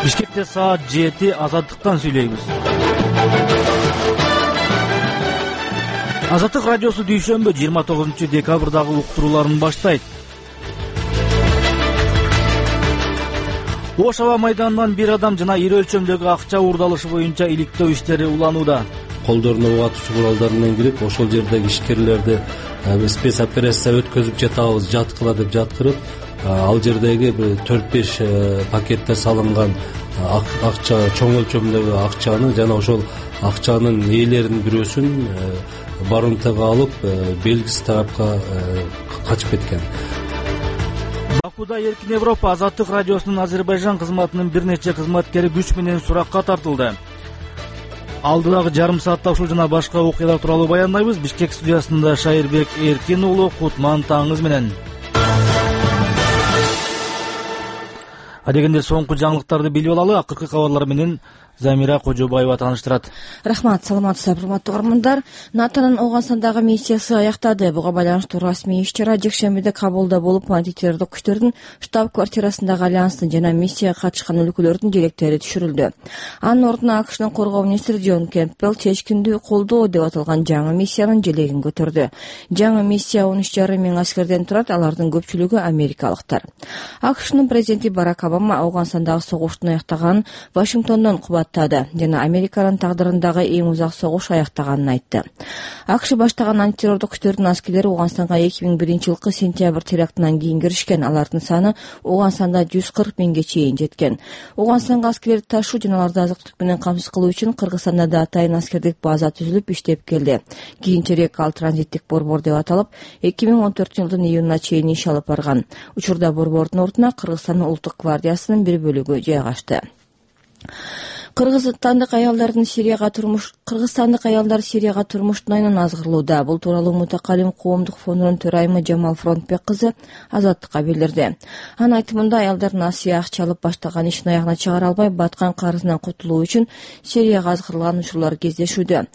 Бишкекте саат 7 Азаттыктан сүйлөйбүз. Азаттык радиосу дүйшөмбү 29 декабрдагы уктурууларын баштайт. Ош аба майданынан бир адам жана ири өлчөмдөгү акча уурдалышы боюнча иликтөө иштери уланууда. Колдоруна уга атуучу куралдар менен кирип, ошол жердеги ишкерлерди спец операция өткөзүп жатабыз, жаткыла деп жаткырып, ал жердеги 4-5 пакеттер салынган акча, чоң өлчөмдөгү акчаны жана ошол акчанын ээлеринин бирөөсүн барымтага алып, белгисиз тарапка качып кеткен. Бакуда Эркин Европа Азаттык радиосунун Азербайжан кызматынын бир нече кызматкери күч менен суракка тартылды. Алдыдагы жарым саатта ушул жана башка окуялар тууралуу баяндайбыз. Бишкек студиясында Шайырбек Эркин уулу, Кутман таңыңыз менен. Адегенде соңку жаңылыктарды билип алалы. Акыркы кабарлар менен Замира Кожобаева тааныштырат. Рахмат, саламатсыздар, урматтуу угармандар. НАТОнун Ооганстандагы миссиясы аяктады. Буга байланыштуу расмий иш-чара жекшембиде Кабулда болуп, антитеррорлук күчтөрдүн штаб-квартирасындагы альянстын жана миссияга катышкан өлкөлөрдүн директери түшүрүлдү. Анын ордуна АКШнын коргоо министри Джон Кемпбелл чечкиндүү колдоо деп аталган жаңы миссиянын желегин көтөрдү. Жаңы миссия 13,5 миң аскерден турат, алардын көпчүлүгү америкалыктар. АКШнын президенти Барак Обама Ооганстандагы согуштун аяктаганын Вашингтондон жана Американын тагдырындагы эң узак согуш аяктаганын айтты. АКШ баштаган антитеррорлук күчтөрдүн аскерлери Ооганстанга 2001-жылкы сентябрь терактынан кийин киришкен. Алардын саны Ооганстанда 140 миңге чейин жеткен. Ооганстанга аскерлерди ташуу жана аларды азык-түлүк менен камсыз кылуу үчүн Кыргызстанда да атайын аскердик база түзүлүп иштеп келди. Кийинчерээк ал транзиттик борбор деп аталып, 2014-жылдын июнуна чейин иш алып барган. Учурда борбордун ордуна Кыргызстандын улуттук гвардиясынын бир бөлүгү жайгашты. Кыргызстандык аялдар Сирияга турмуштун айынан азгырылууда. Бул тууралуу Мутакалим коомдук фондунун төрайымы Жамал Фронтбек кызы Азаттыкка билдирди. Анын айтымында аялдардын Асия акча алып баштаган ишин аягына чыгара албай, баткан карызынан кутулуу үчүн Сирияга азгырылган учурлар кездешүүдө.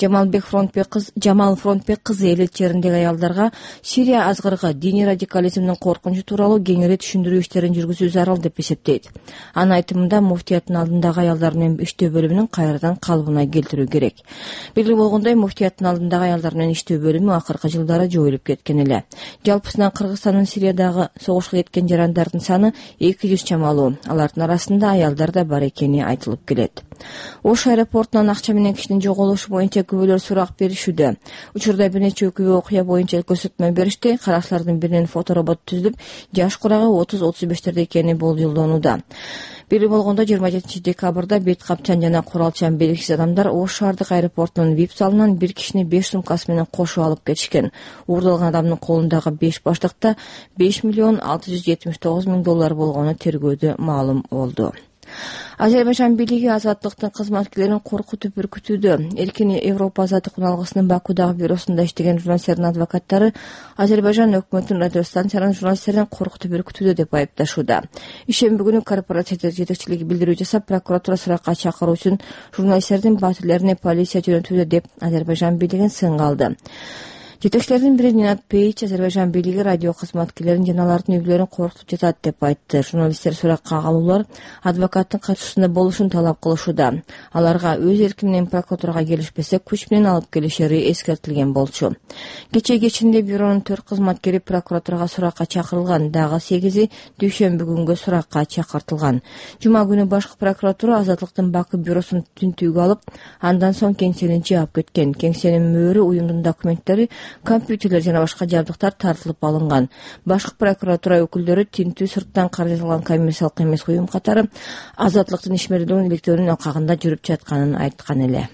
Жамал Фронтбек кызы эл ичеридеги аялдарга Сирия азгырыгы, диний радикализмдин коркунучу тууралуу кеңири түшүндүрүү иштерин жүргүзүү зарыл деп эсептейт. Анын айтымында муфтияттын алдындагы аялдар менен иштөө бөлүмүнүн кайрадан калыбына келтирүү керек. Белгилүү болгондой, муфтияттын алдындагы аялдар менен иштөө бөлүмү акыркы жылдары жоюлуп кеткен эле. Жалпысынан Кыргызстандын Сириядагы согушка кеткен жарандардын саны 200 чамалуу. Алардын арасында аялдар да бар экени айтылып келет. Ош аэропортунан акча менен кишинин жоголушу боюнча күбөлөр сурак беришүүдө. Учурда бир нече күбө окуя боюнча көрсөтмө беришти. Каракчылардын биринен фоторобот түзүлүп, жаш курагы 30-35 экени болжолдонууда. Белгилүү болгондой, 27 декабрда бет капчан жана куралчан белгисиз адамдар Ош шаардык аэропортунун VIP залынан бир кишини 5 сумкасы менен кошуп алып кетишкен. Уурдалган адамдын колундагы 5 баштыкта 5 миллион 679 миң доллар болгону тергөөдө маалым болду. Азербайжан бийлиги азаттыктын кызматкерлерин коркутуп үркүтүүдө. Эркин Европа азаттык уналгысынын Бакудагы бюросунда иштеген журналисттердин адвокаттары Азербайжан өкмөтүнүн радиостанциянын журналисттерин коркутуп үркүтүүдө деп айыпташууда. Ишемби күнү корпоративдик жетекчилиги билдирүү жасап, прокуратура суракка чакыруу үчүн журналисттердин батирлерине полиция жөнөтүүдө деп Азербайжан бийлигин сынга алды. Жетекчилердин бири Нинат Пейч Азербайжан бийлиги радио кызматкерлерин жана алардын үйлөрүн коркутуп жатат деп айтты. Журналисттер суракка кагылуулар адвокаттын катышуусунда болушун талап кылышууда. Аларга өз эрки менен прокуратурага келишпесе, күч менен алып келишери эскертилген болчу. Кечээ кечинде бюронун 4 кызматкери прокуратурага суракка чакырылган, дагы 8и дүйшөмбү күнгө суракка чакыртылган. Жума күнү башкы прокуратура Азаттыктын Баку бюросун тинтүүгө алып, андан соң кеңсени жаап кеткен. Кеңсенин мөөрү, уюмдун документтери, компьютерлер жана башка жабдыктар тартылып алынган. Башкы прокуратура өкүлдөрү тинтүү сырттан каржыланган коммерциялык эмес уюм катары Азаттыктын ишмерлерин иликтөөнүн акагында жүрүп жатканын айткан эле.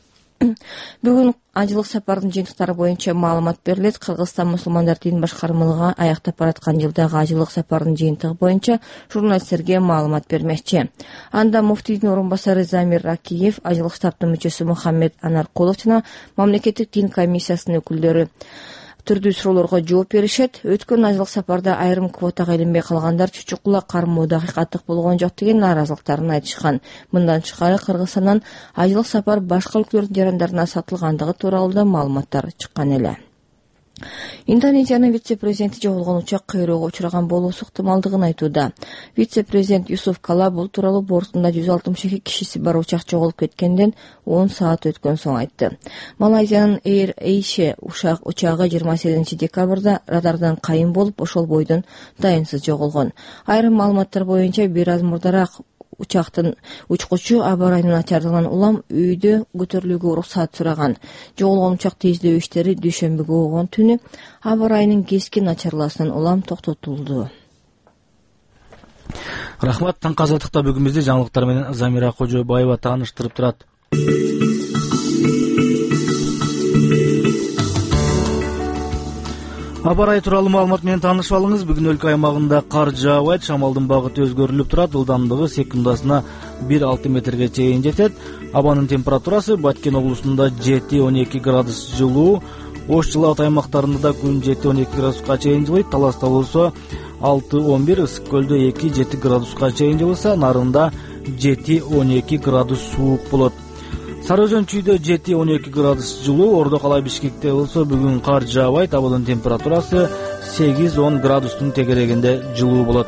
Бүгүн ажылык сапардын жыйынтыктары боюнча маалымат берилет. Кыргызстан мусулмандар дин башкармалыгы аяктап бараткан жылдагы ажылык сапардын жыйынтыгы боюнча журналисттерге маалымат бермекчи. Анда муфтийдин орун басары Замир Ракиев, ажылык штабтын мүчөсү Мухаммед Анаркулов жана мамлекеттик дин комиссиясынын өкүлдөрү түрдүү суроолорго жооп беришет. Өткөн ажылык сапарда айрым квотага илинбей калгандар чучукула кармоодо акыйкаттык болгон жок деген нааразылыктарын айтышкан. Мындан тышкары Кыргызстандан ажылык сапар башка өлкөлөрдүн жарандарына сатылгандыгы тууралуу да маалыматтар чыккан эле. Индонезиянын вице-президенти жоголгон учак кыйроого учураган болуусу ыктымалдыгын айтууда. Вице-президент Юсуф Кала бул тууралуу бортунда 162 кишиси бар учак жоголуп кеткенден 10 саат өткөн соң айтты. Малайзиянын Air Asia учагы 28 декабрда радардан кайын болуп, ошол бойдон дайынсыз жоголгон. Айрым маалыматтар боюнча бир аз мурдараак учактын учкучу аба ырайынын начарлыгынан улам үйдө көтөрүлүүгө уруксаат сураган. Жоголгон учакты издөө иштери дүйшөмбү болгон түнү аба ырайынын кескин начарлашынан улам токтотулду. Рахмат. Таңкы азаттыкта бүгүн бизди жаңылыктар менен Замира Кожобаева тааныштырып турат. Аба ырайы тууралуу маалымат менен таанышып алыңыз. Бүгүн өлкө аймагында кар жаабайт, шамалдын багыты өзгөрүлүп турат, ылдамдыгы секундасына 1-6 метрге чейин жетет. Абанын температурасы Баткен облусунда 7-12 градус жылуу, Ош Жылаат аймактарында да күн 7-12 градуска чейин жылыйт. Таласта болсо 6-11, Ысык көлдө 2-7 градуска чейин жылыса, Нарында 7-12 градус суук болот. Сары Өзөн чүйдө 7-12 градус жылуу, Ордо калай Бишкекте болсо бүгүн кар жаабайт, абадын температурасы 8-10 градустун тегерегинде жылуу болот.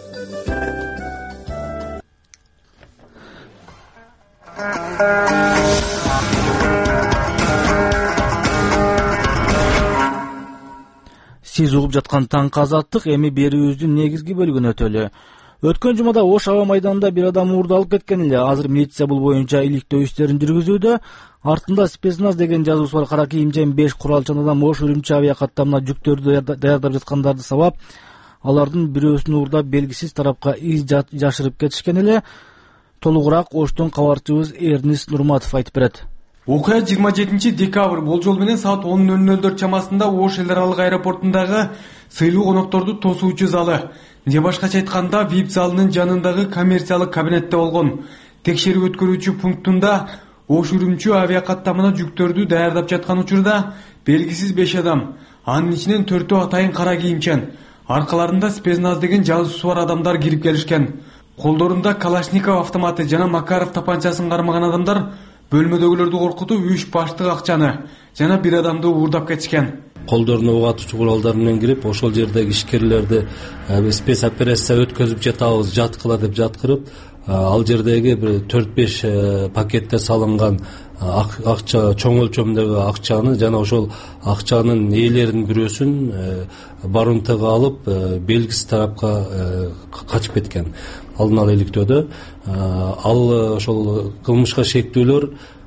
Сиз угуп жаткан Таңкы азаттык, эми берүүбүздүн негизги бөлүгүн өтөлү. Өткөн жумада Ош аба майданында бир адам уурдалып кеткен эле. Азыр милиция бул боюнча иликтөө иштерин жүргүзүүдө. Артында спецназ деген жазуусу бар кара кийимчен 5 куралчан адам Ош Үрүмчү авиакаттамына жүктөрдү даярдап жаткандарды сабап, алардын бирөөсүн уурдап белгисиз тарапка из жашырып кетишкен эле. Толугураак Оштон кабарчыбыз Эрнис Нурматов айтып берет. Окуя 27 декабрь болжол менен саат 10:00 чамасында Ош эл аралык аэропортундагы сыйлуу конокторду тосуучу залы же башкача айтканда VIP залынын жанындагы коммерциялык кабинетте болгон. Текшерип өткөрүүчү пунктунда Ош Үрүмчү авиакаттамына жүктөрдү даярдап жаткан учурда белгисиз 5 адам, анын ичинен 4-өө атайын кара кийимчен, аркаларында спецназ деген жазуусу бар адамдар кирип келишкен. Колдорунда Калашников автоматы жана Макаров тапанчасын кармаган адамдар бөлмөдөгүлөрдү коркутуп 3 баштык акчаны жана бир адамды уурдап кетишкен. Колдоруна ок атуучу куралдар менен кирип, ошол жердеги ишкерлерди спец операция өткөзүп жатабыз, жаткыла деп жаткырып, ал жердеги бир 4-5 пакетте салынган акча, чоң өлчөмдөгү акчаны жана ошол акчанын ээлеринин бирөөсүн барымтага алып, белгисиз тарапка качып кеткен. Алдын ала иликтөөдө ал ошол кылмышка шектүүлөр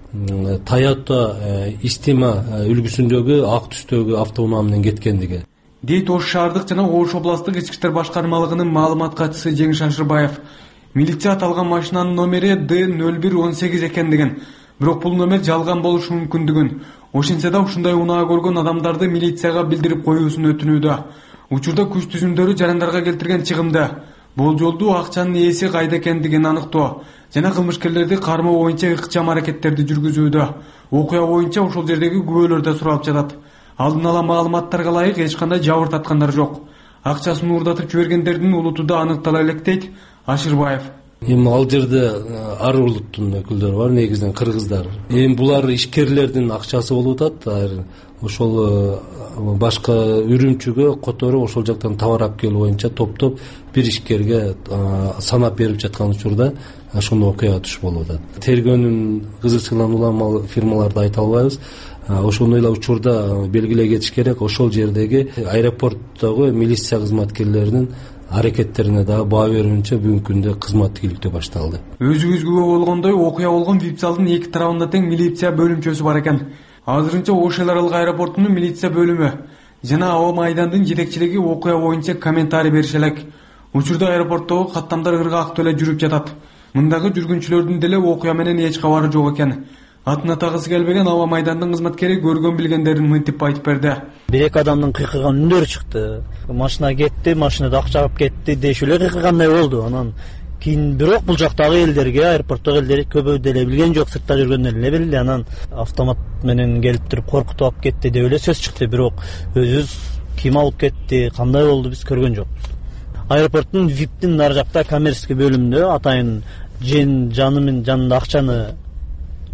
Toyota Истима үлгүсүндөгү ак түстөгү автоунаа менен кеткендиги дейт Ош шаардык жана Ош областтык ички иштер башкармалыгынын маалымат катчысы Жеңиш Ашырбаев. Милиция аталган машинанын номери D0118 экендигин, бирок бул номер жалган болушу мүмкүндүгүн, ошентсе да ушундай унаа көргөн адамдарды милицияга билдирип коюусун өтүнүүдө. Учурда күч түзүмдөрү жарандарга келтирген чыгымды, болжолдуу акчанын ээси кайда экендигин аныктоо жана кылмышкерлерди кармоо боюнча ыкчам аракеттерди жүргүзүүдө. Окуя боюнча ошол жердеги күбөлөр да суралып жатат. Алдын ала маалыматтарга ылайык эч кандай жабыр таткандар жок. Акчасын уурдатып жибергендердин улуту да аныктала элек дейт Ашырбаев. Эми ал жерде ар улуттун өкүлдөрү бар, негизинен кыргыздар. Эми булар ишкерлердин акчасы болуп атат. Ошол башка Үрүмчүгө которуп ошол жактан товар алып келүү боюнча топтоп бир ишкерге санап берип жаткан учурда ошондой окуяга туш болуп атат. Тергөөнүн кызыкчылыгынан улам фирмаларды айта албайбыз. Ошондой эле учурда белгилей кетиш керек, ошол жердеги аэропорттогу милиция кызматкерлеринин аракеттерине дагы баа берүүнчө бүгүнкү күндө кызмат тигиликтөө башталды. Өзүңүз күбө болгондой окуя болгон VIP залдын эки тарабында тең милиция бөлүмчөсү бар экен. Азырынча Ош эл аралык аэропортунун милиция бөлүмү жана аба майдандын жетекчилиги окуя боюнча комментарий берише элек. Учурда аэропорттогу каттамдар ыргаактуу эле жүрүп жатат. Мындагы жүргүнчүлөрдүн деле окуя менен эч кабары жок экен. Атына тагысы келбеген аба майдандын кызматкери көргөн билгендерин мынтип айтып берди. Бир-эки адамдын кыйкыган үндөрү чыкты. Машина кетти, машинада акча алып кетти дешип эле кыйкыгандай болду. Анан кийин бирок бул жактагы элдерге, аэропорттогу элдер көбү деле билген жок, сыртта жүргөндөр эле билди. Анан автомат менен келип туруп коркутуп алып кетти деп эле сөз чыкты. Бирок өзүбүз ким алып кетти, кандай болду биз көргөн жокпуз. Аэропорттун VIP-тин нары жакта коммерческий бөлүмүндө атайын жанында акчаны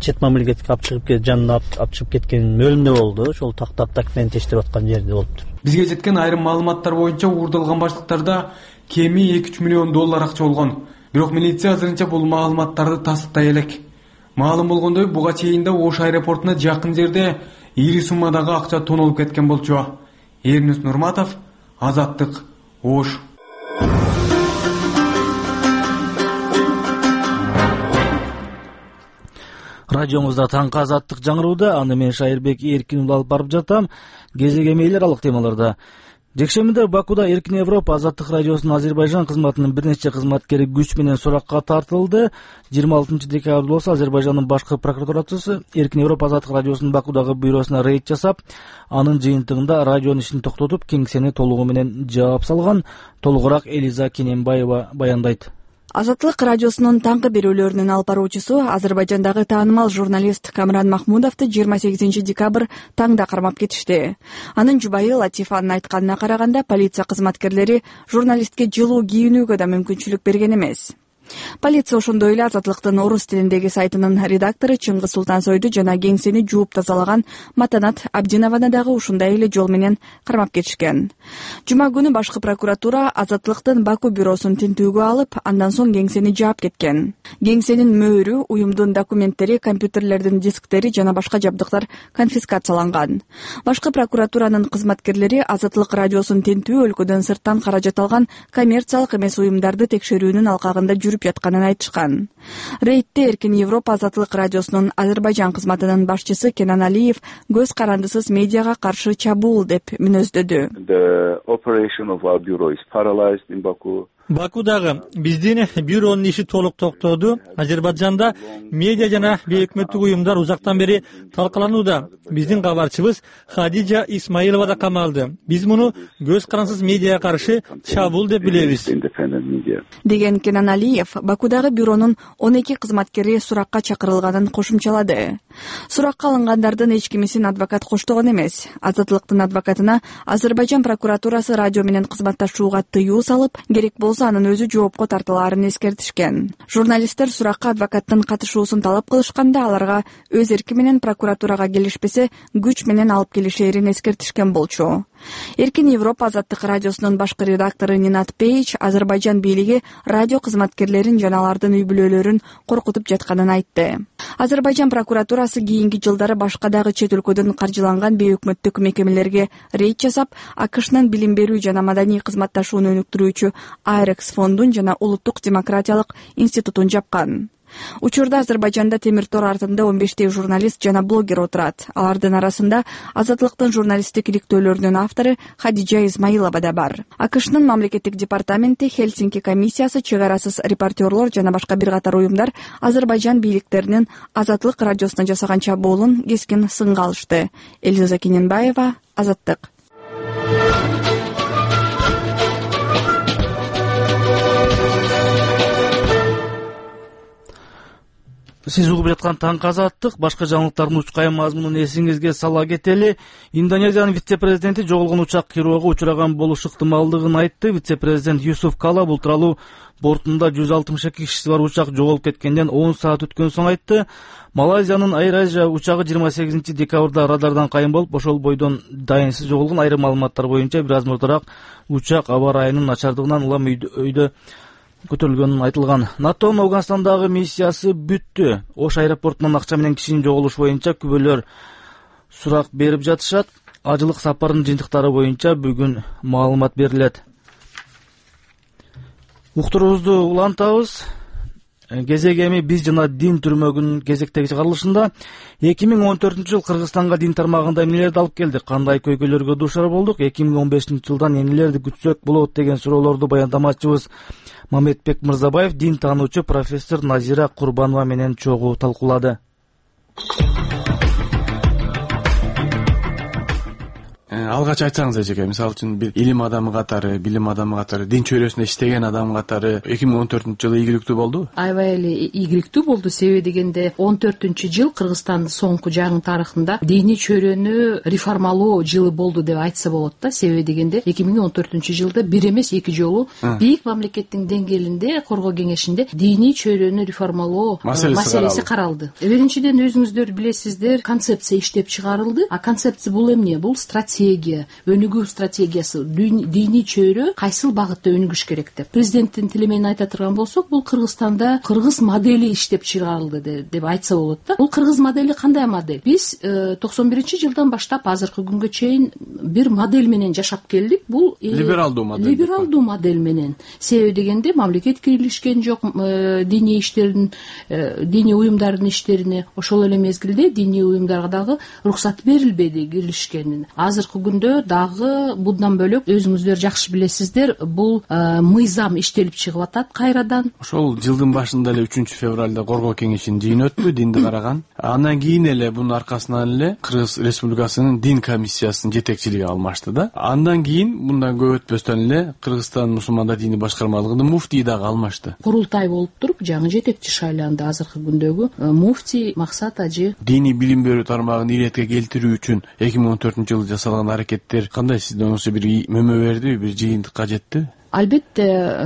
чет мамлекетке алып чыгып жанына алып чыгып кеткен мөлүмдө болду. Ошол тактап документтештирип аткан жерде болуптур. Бизге жеткен айрым маалыматтар боюнча уурдалган баштыктарда кеми 2-3 миллион доллар акча болгон. Бирок милиция азырынча бул маалыматтарды тастыктай элек. Маалым болгондой, буга чейин да Ош аэропортуна жакын жерде ири суммадагы акча тонолуп кеткен болчу. Эрнис Нурматов, Азаттык, Ош. Радиомузда таңкы Азаттык жаңырууда, аны мен Шайырбек Эркин алып барып жатам. Кезеге эл аралык темаларда. Жекшембиде Бакуда Эркин Европа Азаттык радиосунун Азербайжан кызматынын бир нече кызматкери күч менен суракка тартылды. 26 декабрда болсо Азербайжандын башкы прокуратурасы Эркин Европа Азаттык радиосунун Бакудагы бюросуна рейд жасап, анын жыйынтыгында радионун ишин токтотуп, кеңсени толугу менен жаап салган. Толугураак Элиза Кененбаева баяндайт. Азаттык радиосунун таңкы берүүлөрүнүн алып баруучусу Азербайжандагы таанымал журналист Камран Махмудовду 28 декабрь таңда кармап кетишти. Анын жубайы Латифанын айтканына караганда, полиция кызматкерлери журналистке жылуу кийинүүгө да мүмкүнчүлүк берген эмес. Полиция ошондой эле Азаттыктын орус тилиндеги сайтынын редактору Чыңгыз Султансойду жана кеңсени жууп тазалаган Матанат Абдинованы дагы ушундай эле жол менен кармап кетишкен. Жума күнү башкы прокуратура Азаттыктын Баку бюросун тинтүүгө алып, андан соң кеңсени жаап кеткен. Кеңсенин мөөрү, уюмдун документтери, компьютерлердин дисктери жана башка жабдыктар конфискацияланган. Башкы прокуратуранын кызматкерлери Азаттык радиосун тинтүү өлкөдөн сырттан каражат алган коммерциялык эмес уюмдарды текшерүүнүн алкагында жүрүп ятканын айтышкан. Рейдте Эркин Европа Азаттык радиосунун Азербайжан кызматынын башчысы Кенан Алиев көз карандысыз медиага каршы чабуул деп мүнөздөдү. Бакудагы биздин бюронун иши толук токтоду. Азербайжанда медиа жана бейөкмөттүк уюмдар узактан бери талкаланууда. Биздин кабарчыбыз Хадижа Исмаилова да камалды. Биз муну көз карансыз медиага каршы чабуул деп билебиз, деген Кенан Алиев Бакудагы бюронун 12 кызматкери суракка чакырылганын кошумчалады. Суракка алынгандардын эч кимисин адвокат коштогон эмес. Азаттыктын адвокатына Азербайжан прокуратурасы радио менен кызматташууга тыюу салып, керек болсо анын өзү жоопко тартылаарын эскертишкен. Журналисттер суракка адвокаттын катышуусун талап кылышканда, аларга өз эрки менен прокуратурага келишпесе, күч менен алып келишээрин эскертишкен болчу. Эркин Европа Азаттык радиосунун башкы редактору Нинат Пейч Азербайжан бийлиги радио кызматкерлерин жана алардын үй бүлөлөрүн коркутуп жатканын айтты. Азербайжан прокуратурасы кийинки жылдары башка дагы чет өлкөдөн каржыланган бейөкмөттүк мекемелерге рейд жасап, АКШнын билим берүү жана маданий кызматташууну өнүктүрүүчү Айрекс фондун жана улуттук демократиялык институтун жапкан. Учурда Азербайжанда темир тор артында 15 журналист жана блогер отурат. Алардын арасында Азаттыктын журналисттик иликтөөлөрүнүн автору Хадижа Исмаилова да бар. АКШнын мамлекеттик департаменти Хельсинки комиссиясы, чек арасыз репортерлор жана башка бир катар уюмдар Азербайжан бийликтеринин Азаттык радиосуна жасаган чабуулун кескин сынга алышты. Элиза Кененбаева, Азаттык. Сиз угуп жаткан таңкы Азаттык. Башка жаңылыктардын учкайым мазмунун эсиңизге сала кетели. Индонезиянын вице-президенти жоголгон учак кирүүгө учураган болушу ыктымалдыгын айтты. Вице-президент Юсуф Кала бул тууралуу бортунда 162 кишиси бар учак жоголуп кеткенден 10 саат өткөн соң айтты. Малайзиянын Air учагы 28 декабрда радардан кайын болуп, ошол бойдон дайынсыз жоголгон. Айрым маалыматтар боюнча бир аз мурдараак учак аба ырайынын начардыгынан улам өйдө көтөрүлгөнүн айтылган. НАТОнун Афганстандагы миссиясы бүттү. Ош аэропортунан акча менен кишинин жоголушу боюнча күбөлөр сурак берип жатышат. Ажылык сапарынын жыйынтыктары боюнча бүгүн маалымат берилет. Уктуруубузду улантабыз. Кезеги эми биз жана дин түрмөгүнүн кезектеги чыгарылышында 2014-жыл Кыргызстанга дин тармагында эмнелерди алып келдик, кандай көйгөйлөргө дуушар болдук, 2015-жылдан эмнелерди күтсөк болот деген суроолорду баяндамачыбыз Мамедбек Мырзабаев дин таануучу профессор Назира Курбанова менен чогуу талкуулады. алгач айтсаңыз эжеке, мисалы үчүн бир илим адамы катары, билим адамы катары, дин чөйрөсүндө иштеген адам катары 2014-жылы ийгиликтүү болдубу? Аябай эле ийгиликтүү болду. Себеби дегенде 14-жыл Кыргызстандын соңку жаңы тарыхында диний чөйрөнү реформалоо жылы болду деп айтса болот да. Себеби дегенде 2014-жылда бир эмес эки жолу бийик мамлекеттин деңгээлинде коргоо кеңешинде диний чөйрөнү реформалоо маселеси каралды. Биринчиден өзүңүздөр билесиздер, концепция иштеп чыгарылды. А концепция бул эмне? Бул стратегия, өнүгүү стратегиясы. Диний чөйрө кайсыл багытта өнүгүш керек деп. Президенттин тили менен айта турган болсок, бул Кыргызстанда кыргыз модели иштеп чыгарылды деп айтса болот да. Бул кыргыз модели кандай модель? Биз 91-жылдан баштап азыркы күнгө чейин бир модель менен жашап келдик. Бул либералдуу модель менен. Себеби дегенде мамлекет кирилишкен жок диний иштердин, диний уюмдардын иштерине. Ошол эле мезгилде диний уюмдарга дагы уруксат берилбеди кирилишкенин. Азыркы күндө дагы bundan бөлөк өзүңүздөр жакшы билесиздер, бул мыйзам иштелип чыгып атат кайрадан. Ошол жылдын башында эле 3-февралда коргоо кеңешинин жыйыны өттү, динди караган. Андан кийин эле бунун аркасынан эле Кыргыз Республикасынын дин комиссиясынын жетекчилиги алмашты да. Андан кийин мындан көп өтпөстөн эле Кыргызстан мусулмандар дини башкармалыгынын муфтий дагы алмашты. Курултай болуп туруп, жаңы жетекчи шайланды азыркы күндөгү муфтий Максат Ажы. Диний билим берүү тармагын иретке келтирүү үчүн 2014-жылы жасалган аракеттер кандай? Сизден ошо бир мөмө бердиби, бир жыйынтык кажеттиби? Албетте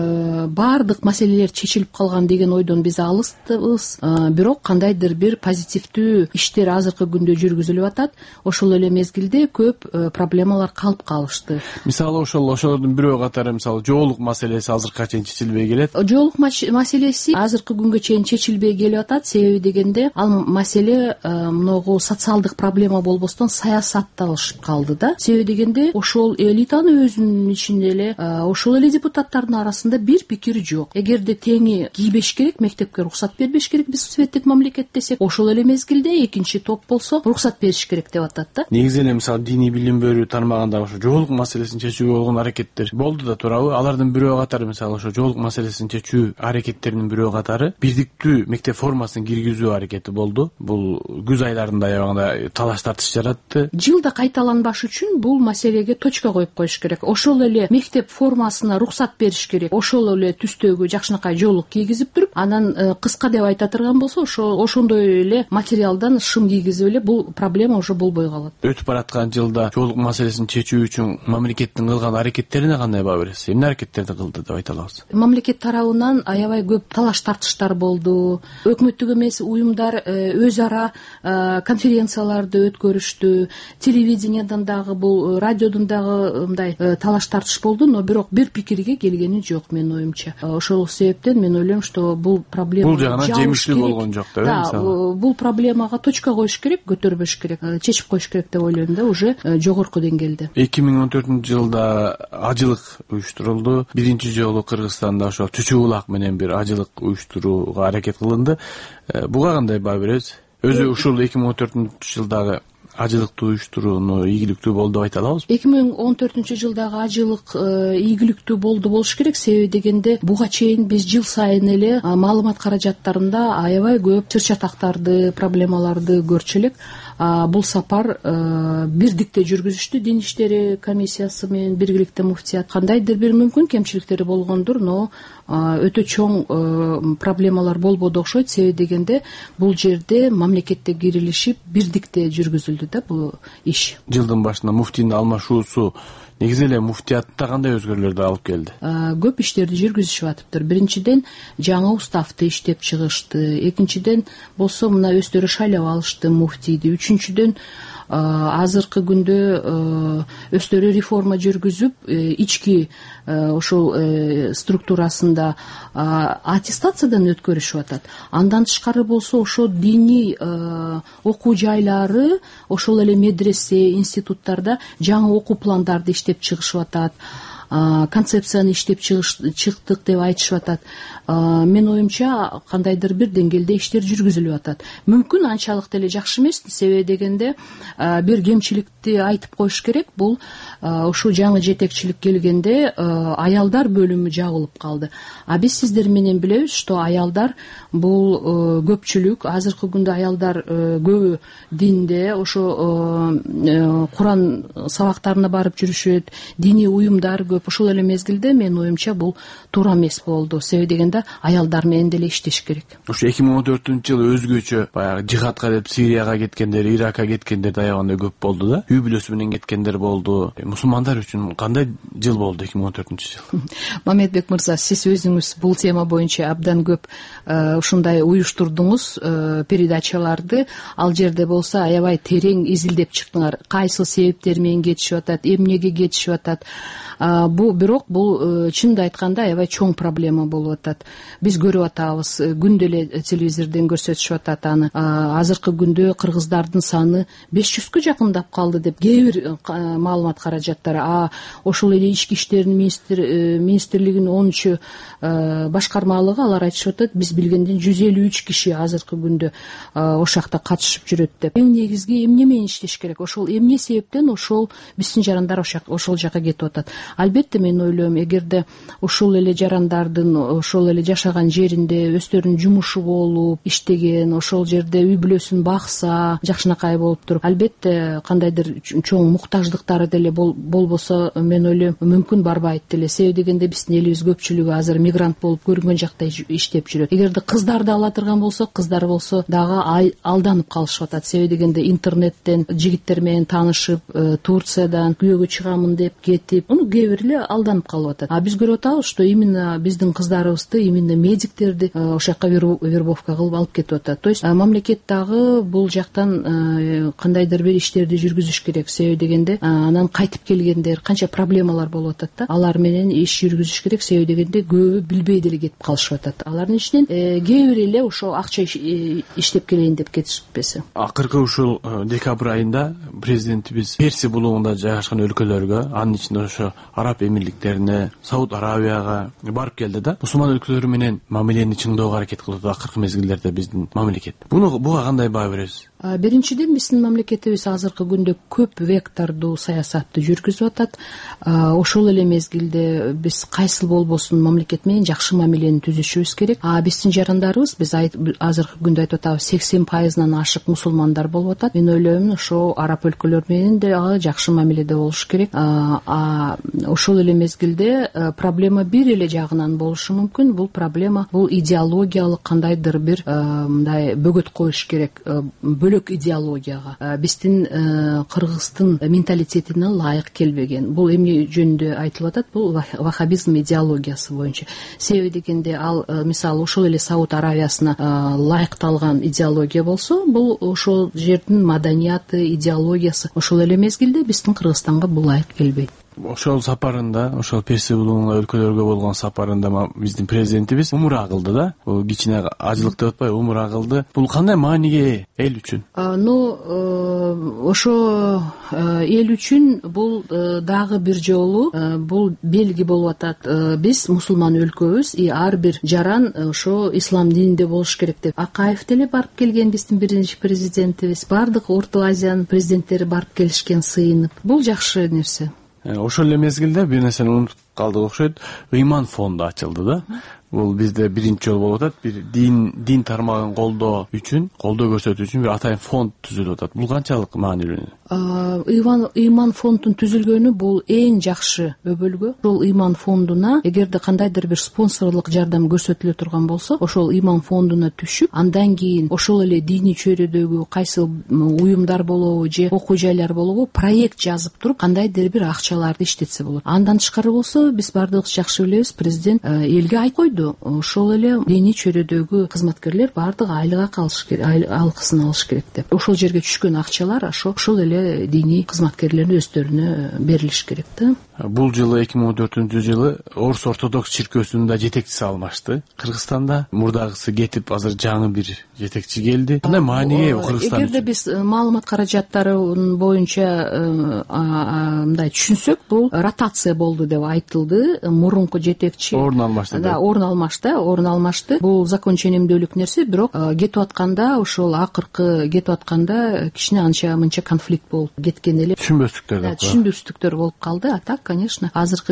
баардык маселелер чечилип калган деген ойдон биз алыспыз, бирок кандайдыр бир позитивдүү иштер азыркы күндө жүргүзүлүп атат. Ошол эле мезгилде көп проблемалар калып калышты. Мисалы ошолордун бирөө катары мисалы жоолук маселеси азыркыга чейин чечилбей келет. Жоолук маселеси азыркы күнгө чейин чечилбей келип атат. Себеби дегенде ал маселе многу социалдык проблема болбостон саясатталышып калды да. Себеби дегенде ошол элитаны өзүнүн ичинде эле ошол эле депутаттардын арасында бир пикири жок. Эгерде теңи кийбеш керек, мектепке уруксат бербеш керек, биз светтик мамлекет десек, ошол эле мезгилде экинчи топ болсо уруксат бериш керек деп атат да. Негизи эле мисалы диний билим берүү тармагында ошо жоолук маселесин чечүүгө болгон аракеттер болду да турабы? Алардын бирөө катары мисалы ошо жоолук маселесин чечүү аракеттеринин бирөө катары бирдиктүү мектеп формасын киргизүү аракети болду. Бул күз айларында аябагында талаш тартыш жаратты. Жылда кайталанбаш үчүн бул маселеге точка коюп коюш керек. Ошол эле мектеп формасына уруксат бериш керек. Ошол эле түстөгү жакшынакай жоолук кийгизип туруп, анан кыска деп айта турган болсо, ошондой эле материалдан шым кийгизип эле бул проблема уже болбой калат. Өтүп бараткан жылда жоолук маселесин чечүү үчүн мамлекеттин кылган аракеттерине кандай баа бересиз? Эмне аракеттерди кылды деп айта алабыз? Мамлекет тарабынан аябай көп талаш тартыштар болду. Өкмөттүк эмес уюмдар өз ара конференцияларды өткөрүштү. Телевидениеден дагы, бул радиодон дагы мындай талаш тартыш болду, но бирок бир пикирге келгени жок менин оюмча. Ошол себептен мен ойлойм, что бул проблема бул жагынан жемиштүү болгон жок да, мисалы. Бул проблемага точка коюш керек, көтөрбөш керек, чечип коюш керек деп ойлойм да, уже жогорку деңгээлде. 2014-жылда ажылык уюштурулду. Биринчи жолу Кыргызстанда ошо Чүчү булак менен бир ажылык уюштурууга аракет кылынды. Буга кандай баа беребиз? Өзү ушул 2014-жылдагы ажылыктуу уюштурууну ийгиликтүү болду деп айта алабыз. 2014-жылдагы ажылык ийгиликтүү болду болуш керек. Себеби дегенде буга чейин биз жыл сайын эле маалымат каражаттарында аябай көп чыр-чатактарды, проблемаларды көрчү элек. Бул сапар бирдикте жүргүзүштү дин иштери комиссиясы менен биргеликте муфтият. Кандайдыр бир мүмкүн кемчиликтери болгондур, но өтө чоң проблемалар болбоду окшойт. Себеби дегенде бул жерде мамлекетте кирилишип бирдикте жүргүзүлдү да бул иш. Жылдын башында муфтийдин алмашуусу негизи эле муфтиятта кандай өзгөрүүлөрдү алып келди? Көп иштерди жүргүзүшүп атыптыр. Биринчиден жаңы уставды иштеп чыгышты. Экинчиден болсо мына өздөрү шайлап алышты муфтийди. Үчүнчүдөн азыркы күндө өздөрү реформа жүргүзүп, ички ошол структурасында аттестациядан өткөрүшүп атат. Андан тышкары болсо ошо диний окуу жайлары, ошол эле медресе, институттарда жаңы окуу пландарды иштеп чыгышып атат. концепцияны иштеп чыктык деп айтышып атат. Менин оюмча кандайдыр бир деңгээлде иштер жүргүзүлүп атат. Мүмкүн анчалык деле жакшы эмес, себеби дегенде бир кемчиликти айтып коюш керек. Бул ушул жаңы жетекчилик келгенде аялдар бөлүмү жабылып калды. Биз сиздер менен билебиз, что аялдар бул көпчүлүк. Азыркы күндө аялдар көбү динде, ошо Куран сабактарына барып жүрүшөт, диний уюмдар көп. Ошол эле мезгилде менин оюмча бул туура эмес болду. Себеби дегенде аялдар менен деле иштеш керек. Ошо 2014-жылы өзгөчө баягы жихадка деп Сирияга кеткендер, Иракка кеткендер аябаганда көп болду да. Үй бүлөсү менен кеткендер болду. Мусулмандар үчүн кандай жыл болду 2014-жыл? Мамедбек мырза, сиз өзүңүз бул тема боюнча абдан көп ушундай уюштурдуңуз передачаларды. Ал жерде болсо аябай терең изилдеп чыктыңар. Кайсы себептер менен кетишип атат, эмнеге кетишип атат. Бирок бул чынымды айтканда аябай чоң проблема болуп атат. Биз көрүп атабыз, күндө эле телевизордон көрсөтүшүп атат аны. Азыркы күндө кыргыздардын саны 500кө жакындап калды деп кээ бир маалымат каражаттары. Ошол эле ички иштер министрлигинин 10 башкармалыгы алар айтышып атат, биз билгенден 153 киши азыркы күндө ошол жакта катышып жүрөт деп. Эң негизги эмне менен иштеш керек? Ошол эмне себептен ошол биздин жарандар ошол жака кетип атат? Албетте мен ойлойм, эгерде ушул эле жарандардын ошол эле жашаган жеринде өздөрүнүн жумушу болуп иштеген, ошол жерде үй бүлөсүн бакса, жакшынакай болуп туруп, албетте кандайдыр чоң муктаждыктары деле болбосо, мен ойлойм мүмкүн барбайт деле. Себеби дегенде биздин элибиз көпчүлүгү азыр мигрант болуп көрүнгөн жакта иштеп жүрөт. Эгерде кыздарды ала турган болсок, кыздар болсо дагы алданып калышып атат. Себеби дегенде интернеттен жигиттер менен таанышып, Турциядан күйөөгө чыгамын деп кетип, кээ бир эле алданып калып атат. Биз көрүп атабыз, что именно биздин кыздарыбызды, именно медиктерди ошол жака вербовка кылып алып кетип атат. То есть мамлекет дагы бул жактан кандайдыр бир иштерди жүргүзүш керек. Себеби дегенде анан кайтып келгендер канча проблемалар болуп атат да. Алар менен иш жүргүзүш керек. Себеби дегенде көбү билбей деле кетип калышып атат. Алардын ичинен кээ бир эле ошо акча иштеп келейин деп кетишпеси. Акыркы ушул декабрь айында президентибиз Перси булугунда жайгашкан өлкөлөргө, анын ичинде ошо Араб Эмирликтерине, Сауд Арабияга барып келди да. Мусулман өлкөлөрү менен мамилени чыңдоого аракет кылып атат акыркы мезгилдерде биздин мамлекет. Буга кандай баа бересиз? Биринчиден биздин мамлекетибиз азыркы күндө көп вектордуу саясатты жүргүзүп атат. Ошол эле мезгилде биз кайсыл болбосун мамлекет менен жакшы мамилени түзүшүбүз керек. Биздин жарандарыбыз, биз азыркы күндө айтып атабыз, 80%-нан ашык мусулмандар болуп атат. Мен ойлойм, ошо араб өлкөлөр менен да жакшы мамиледе болуш керек. Ошол эле мезгилде проблема бир эле жагынан болушу мүмкүн. Бул проблема бул идеологиялык кандайдыр бир мындай бөгөт коюш керек. Бөлөк идеологияга, биздин кыргыздын менталитетине ылайык келбеген. Бул эмне жөнүндө айтылып атат? Бул ваххабизм идеологиясы боюнча. Себеби дегенде ал мисалы ошол эле Сауд Арабиясына ылайыкталган идеология болсо, бул ошол жердин маданияты, идеологиясы. Ошол эле мезгилде биздин Кыргызстанга бул ылайык келбейт. Ошол сапарында, ошол Перси булугуна өлкөлөргө болгон сапарында биздин президентибиз умра кылды да. Бул кичине ажылык деп атпайбы, умра кылды. Бул кандай мааниге эл үчүн? Ошо эл үчүн бул дагы бир жолу бул белги болуп атат. Биз мусулман өлкөбүз, ар бир жаран ошо ислам дининде болуш керек деп. Акаев деле барып келген, биздин биринчи президентибиз, бардык Орто Азиянын президенттери барып келишкен сыйынып. Бул жакшы нерсе. Ошол эле мезгилде бир нерсени унутуп калдык окшойт. Ыйман фонду ачылды да. Бул бизде биринчи жолу болуп атат. Бир дин тармагын колдоо көрсөтүү үчүн бир атайын фонд түзүлүп атат. Бул канчалык маанилүү? Ыйман фондун түзүлгөнү бул эң жакшы өбөлгө. Ошол Ыйман фондуна эгерде кандайдыр бир спонсорлук жардам көрсөтүлө турган болсо, ошол Ыйман фондуна түшүп, андан кийин ошол эле диний чөйрөдөгү кайсы уюмдар болобу же окуу жайлар болобу проект жазып туруп, кандайдыр бир акчаларды иштетсе болот. Андан тышкары болсо, биз бардыгыбыз жакшы билебиз, президент элге айтып койду. көрсөтпөйдү. Ошол эле диний чөйрөдөгү кызматкерлер баардыгы айлык алкысын алыш керек деп. Ошол жерге түшкөн акчалар ошол эле диний кызматкерлердин өздөрүнө берилиш керек да. Бул жылы 2014-жылы Орус ортодокс чиркөөсүнүн да жетекчиси алмашты. Кыргызстанда мурдагысы кетип, азыр жаңы бир жетекчи келди. Кандай мааниге Кыргызстан? Эгерде биз маалымат каражаттарын боюнча мындай түшүнсөк, бул ротация болду деп айтылды. Мурунку жетекчи орун алмашты. Да, орун алмашты. Бул закон ченемдүүлүк нерсе, бирок кетип атканда, ошол акыркы кетип атканда кичине анча-мынча конфликт болуп кеткен эле. Түшүнбөстүктөр болуп калды. А так, конечно, азыркы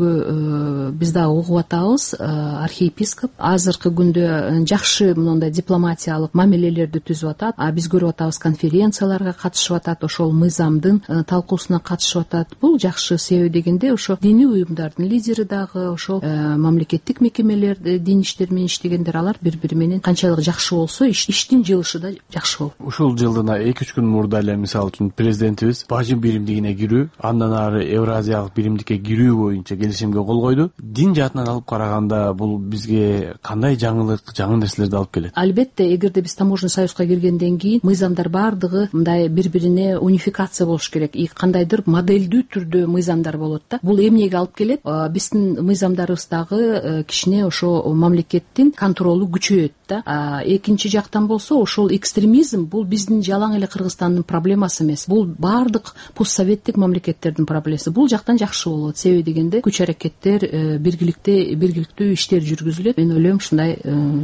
күндөгү биз дагы угуп атабыз, архиепископ азыркы күндө жакшы моундай дипломатиялык мамилелерди түзүп атат. Биз көрүп атабыз, конференцияларга катышып атат, ошол мыйзамдын талкуусуна катышып атат. Бул жакшы. Себеби дегенде, ошо диний уюмдардын лидери дагы, ошол мамлекеттик мекемелер, дин иштери менен иштегендер, алар бири-бири менен канчалык жакшы болсо, иштин жылышы да жакшы болот. Ушул жылдына 2-3 күн мурда эле, мисалы үчүн, президентибиз бажы биримдигине кирүү, андан ары Евразиялык биримдикке кирүү боюнча келишимге кол койду. Дин жаатынан алып караганда бул бизге кандай жаңы нерселерди алып келет? Албетте, эгерде биз таможенный союзга киргенден кийин мыйзамдар баардыгы мындай бири-бирине унификация болуш керек. И кандайдыр моделдүү түрдө мыйзамдар болот да. Бул эмнеге алып келет? Биздин мыйзамдарыбыздагы кичине ошо мамлекеттин контролу күчөйөт да. Экинчи жактан болсо, ошол экстремизм бул биздин жалаң эле Кыргызстандын проблемасы эмес. Бул баардык постсоветтик мамлекеттердин проблемасы. Бул жактан жакшы болот. Себеби дегенде күч аракеттер, биргиликтүү иштер жүргүзүлөт. Мен ойлойм, ушундай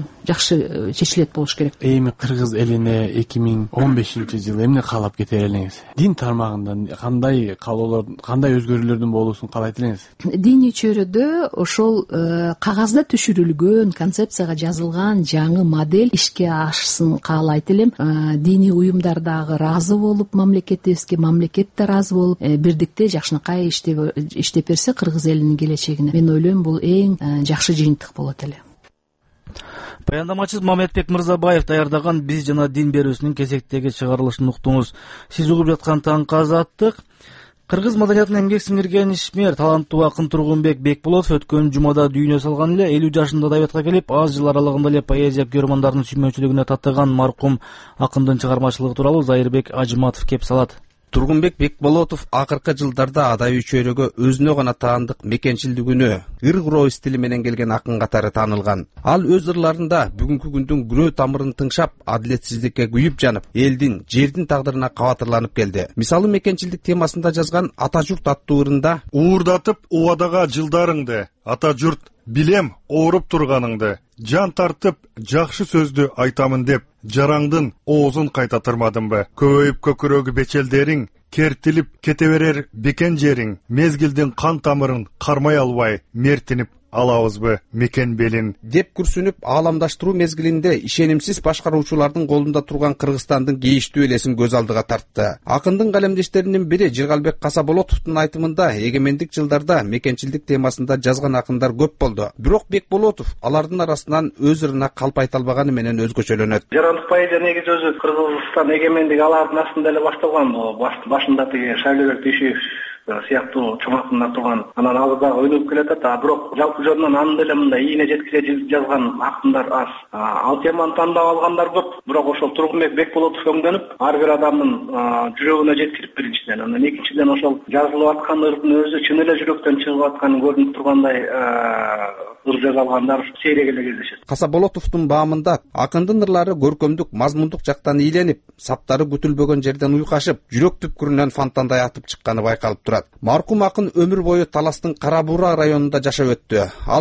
жакшы чечилет болуш керек. Эми кыргыз элине 2015-жылы эмне каалап кетер элеңиз? Дин тармагында кандай каалоолор, кандай өзгөрүүлөрдүн болуусун каалайт элеңиз? Диний чөйрөдө ошол кагазда түшүрүлгөн, концепцияга жазылган жаңы модель ишке ашсын каалайт элем. Диний уюмдар дагы ыраазы болуп, мамлекетибизге, мамлекет да ыраазы болуп, бирдикте жакшынакай иштеп берсе кыргыз элинин келечегине, мен ойлойм, бул эң жакшы жыйынтык болот эле. Баяндамачы Мамедбек Мырзабаев даярдаган «Биз жана дин» берүүсүнүн кезектеги чыгарылышын уктуңуз. Сиз угуп жаткан Таңкы Азаттык. Кыргыз маданиятына эмгек сиңирген ишмер, таланттуу акын Тургунбек Бекболотов өткөн жумада дүйнө салган эле. 50 жашында Дабетке келип, аз жыл аралыгында эле поэзия көрөрмандардын сүймөнчүлүгүнө татыган маркум акындын чыгармачылыгы тууралуу Зайырбек Ажыматов кеп салат. Тургунбек Бекболотов акыркы жылдарда адайы чөйрөгө өзүнө гана таандык мекенчилдигүнө ыр-гуроо стили менен келген акын катары таанылган. Ал өз ырларында бүгүнкү күндүн күнөө тамырын тыңшап, адилетсиздикке күйүп жанып, элдин, жердин тагдырына кабатырланып келди. Мисалы, мекенчилдик темасында жазган Ата журт аттуу ырында: уурдатып убадага жылдарыңды, ата журт, билем ооруп турганыңды, жан тартып жакшы сөздү айтамын деп, жараңдын оозун кайтатырмадымбы? Көбөйүп көкүрөгү бечелдериң, кертилип кете берер бекен жериң, мезгилдин кан тамырын кармай албай, мертинип алабызбы мекен белин деп күрсүнүп, ааламдаштыруу мезгилинде ишенимсиз башкаруучулардын колунда турган Кыргызстандын кейиштүү элесин көз алдыга тартты. Акындын калемдештеринин бири Жыргалбек Касаболотовдун айтымында, эгемендик жылдарда мекенчилдик темасында жазган акындар көп болду. Бирок Бекболотов алардын арасынан өз ырына калп айта албаганы менен өзгөчөлөнөт. Жарандык поэзия негизи өзү Кыргызстан эгемендиги алардын астында эле башталган. Башында тиги Шайлебек Түйшүев сыяктуу чоң акындар турган, анан азыр дагы өнүгүп келатат. Бирок жалпы жөнүнөн аны деле мындай ийине жеткизе жазган акындар аз. Ал теманы тандап алгандар көп. Бирок ошол Тургунбек Бекболотов өңдөнүп, ар бир адамдын жүрөгүнө жеткирип, биринчиден, анан экинчиден ошол жазылып аткан ырдын өзү чын эле жүрөктөн чыгып атканы көрүнүп тургандай ыр жаза алгандар сейрек эле кездешет. Касаболотовдун баамында акындын ырлары көркөмдүк, мазмундук жактан ийленип, саптары күтүлбөгөн жерден уйкашып, жүрөк түпкүрүнөн фонтандай атып чыкканы байкалып турат. Маркум акын өмүр бою Таластын Карабуура районунда жашап өттү. Ал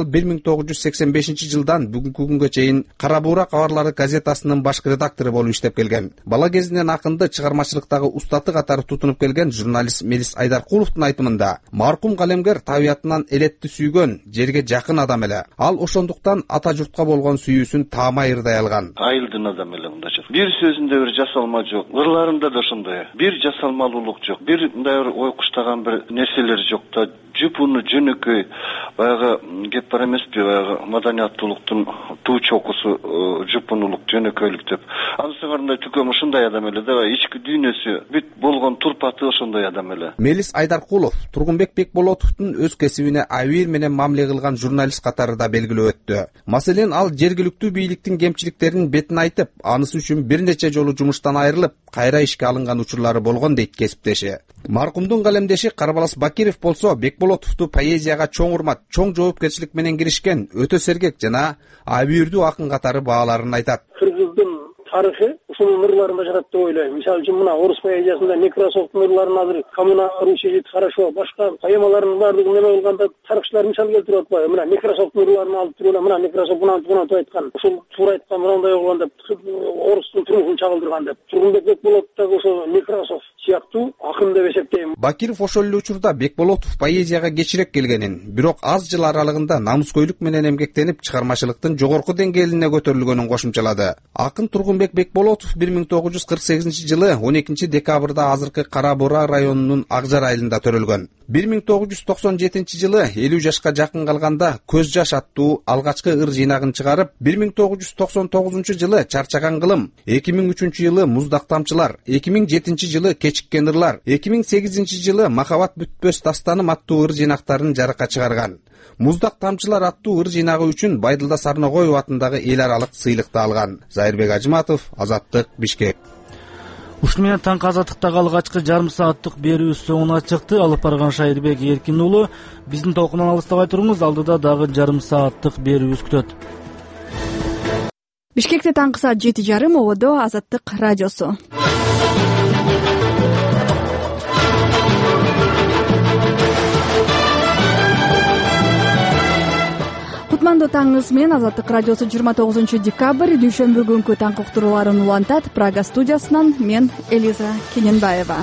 1985-жылдан бүгүнкү күнгө чейин Карабуура кабарлары газетасынын башкы редактору болуп иштеп келген. Бала кезинен акынды чыгармачылыктагы устаты катары тутунуп келген журналист Мелис Айдаркуловдун айтымында, маркум калемгер табиятынан элетти сүйгөн, жерге жакын адам эле. Ал ошондуктан ата журтка болгон сүйүүсүн таамай ырдай алган. Айылдын адамы эле мындайча. Бир сөзүндө бир жасалма жок, ырларында да ошондой. Бир жасалмалуулук жок, бир мындай бир ой куштаган бир нерселер жок да. Жупуну жөнөкөй баягы кеп бар эмеспи, баягы маданияттуулуктун туу чокусу жупунулук, жөнөкөйлүк деп. Анысыңарындай түкөм ушундай адам эле да, ички дүйнөсү бүт болгон турпаты ошондой адам эле. Мелис Айдаркулов Тургунбек Бекболотовдун өз кесибине айбир менен мамиле кылган журналист катары катары да белгилеп өттү. Маселен, ал жергиликтүү бийликтин кемчиликтерин бетин айтып, анысы үчүн бир нече жолу жумуштан айрылып, кайра ишке алынган учурлары болгон дейт кесиптеши. Маркумдун калемдеши Карбалас Бакиров болсо, Бекболотовду поэзияга чоң урмат, чоң жоопкерчилик менен киришкен, өтө сергек жана абийирдүү акын катары бааларын айтат. Кыргыздын тарыхы ушунун ырларында жатат деп ойлойм. Мисалы үчүн мына орус поэзиясында Некрасовдун ырларын азыр Коммуна Руси жит хорошо, башка поэмаларынын баардыгын неме кылганда тарыхчылар мисал келтирип атпайбы? Мына Некрасовдун ырларын алып туруп эле мына Некрасов мына айткан, ушул туура айткан, мындай болгон деп орустун турмушун чагылдырган деп. Тургунбек Бекболотов дагы ошо Некрасов сыяктуу акын деп эсептейм. Бакиров ошол эле учурда Бекболотов поэзияга кечирээк келгенин, бирок аз жыл аралыгында намыскөйлүк менен эмгектенип, чыгармачылыктын жогорку деңгээлине көтөрүлгөнүн кошумчалады. Акын Тургунбек Бекболотов 1948 жылы 12 декабрда азыркы Кара Бура районунун Акжар айылында төрөлгөн. 1997 жылы 50 жашка жакын калганда Көз жаш аттуу алгачкы ыр жыйнагын чыгарып, 1999 жылы Чарчаган кылым, 2003 жылы Муздак тамчылар, 2007 жылы Кечиккен ырлар, 2008 жылы Махабат бүтпөс дастаным аттуу ыр жыйнактарын жарыкка чыгарган. Муздак тамчылар аттуу ыр жыйнагы үчүн Байдылда Сарногоев атындагы эл аралык сыйлыкты алган. Зайырбек Ажыматов, Азаттык, Бишкек. Ушуну менен таңкы Азаттыктагы алгачкы жарым сааттык берүүбүз соңуна чыкты. Алып барган Шайырбек Эркин уулу. Биздин толкундан алыстабай туруңуз, алдыда дагы жарым сааттык берүүбүз күтөт. Бишкекте таңкы саат 7:30 ободо Азаттык радиосу. Кутмандуу таңыңыз менен Азаттык радиосу 29 декабрь дүйшөмбү күнкү таңкы уктурууларын улантат. Прага студиясынан мен Элиза Кененбаева.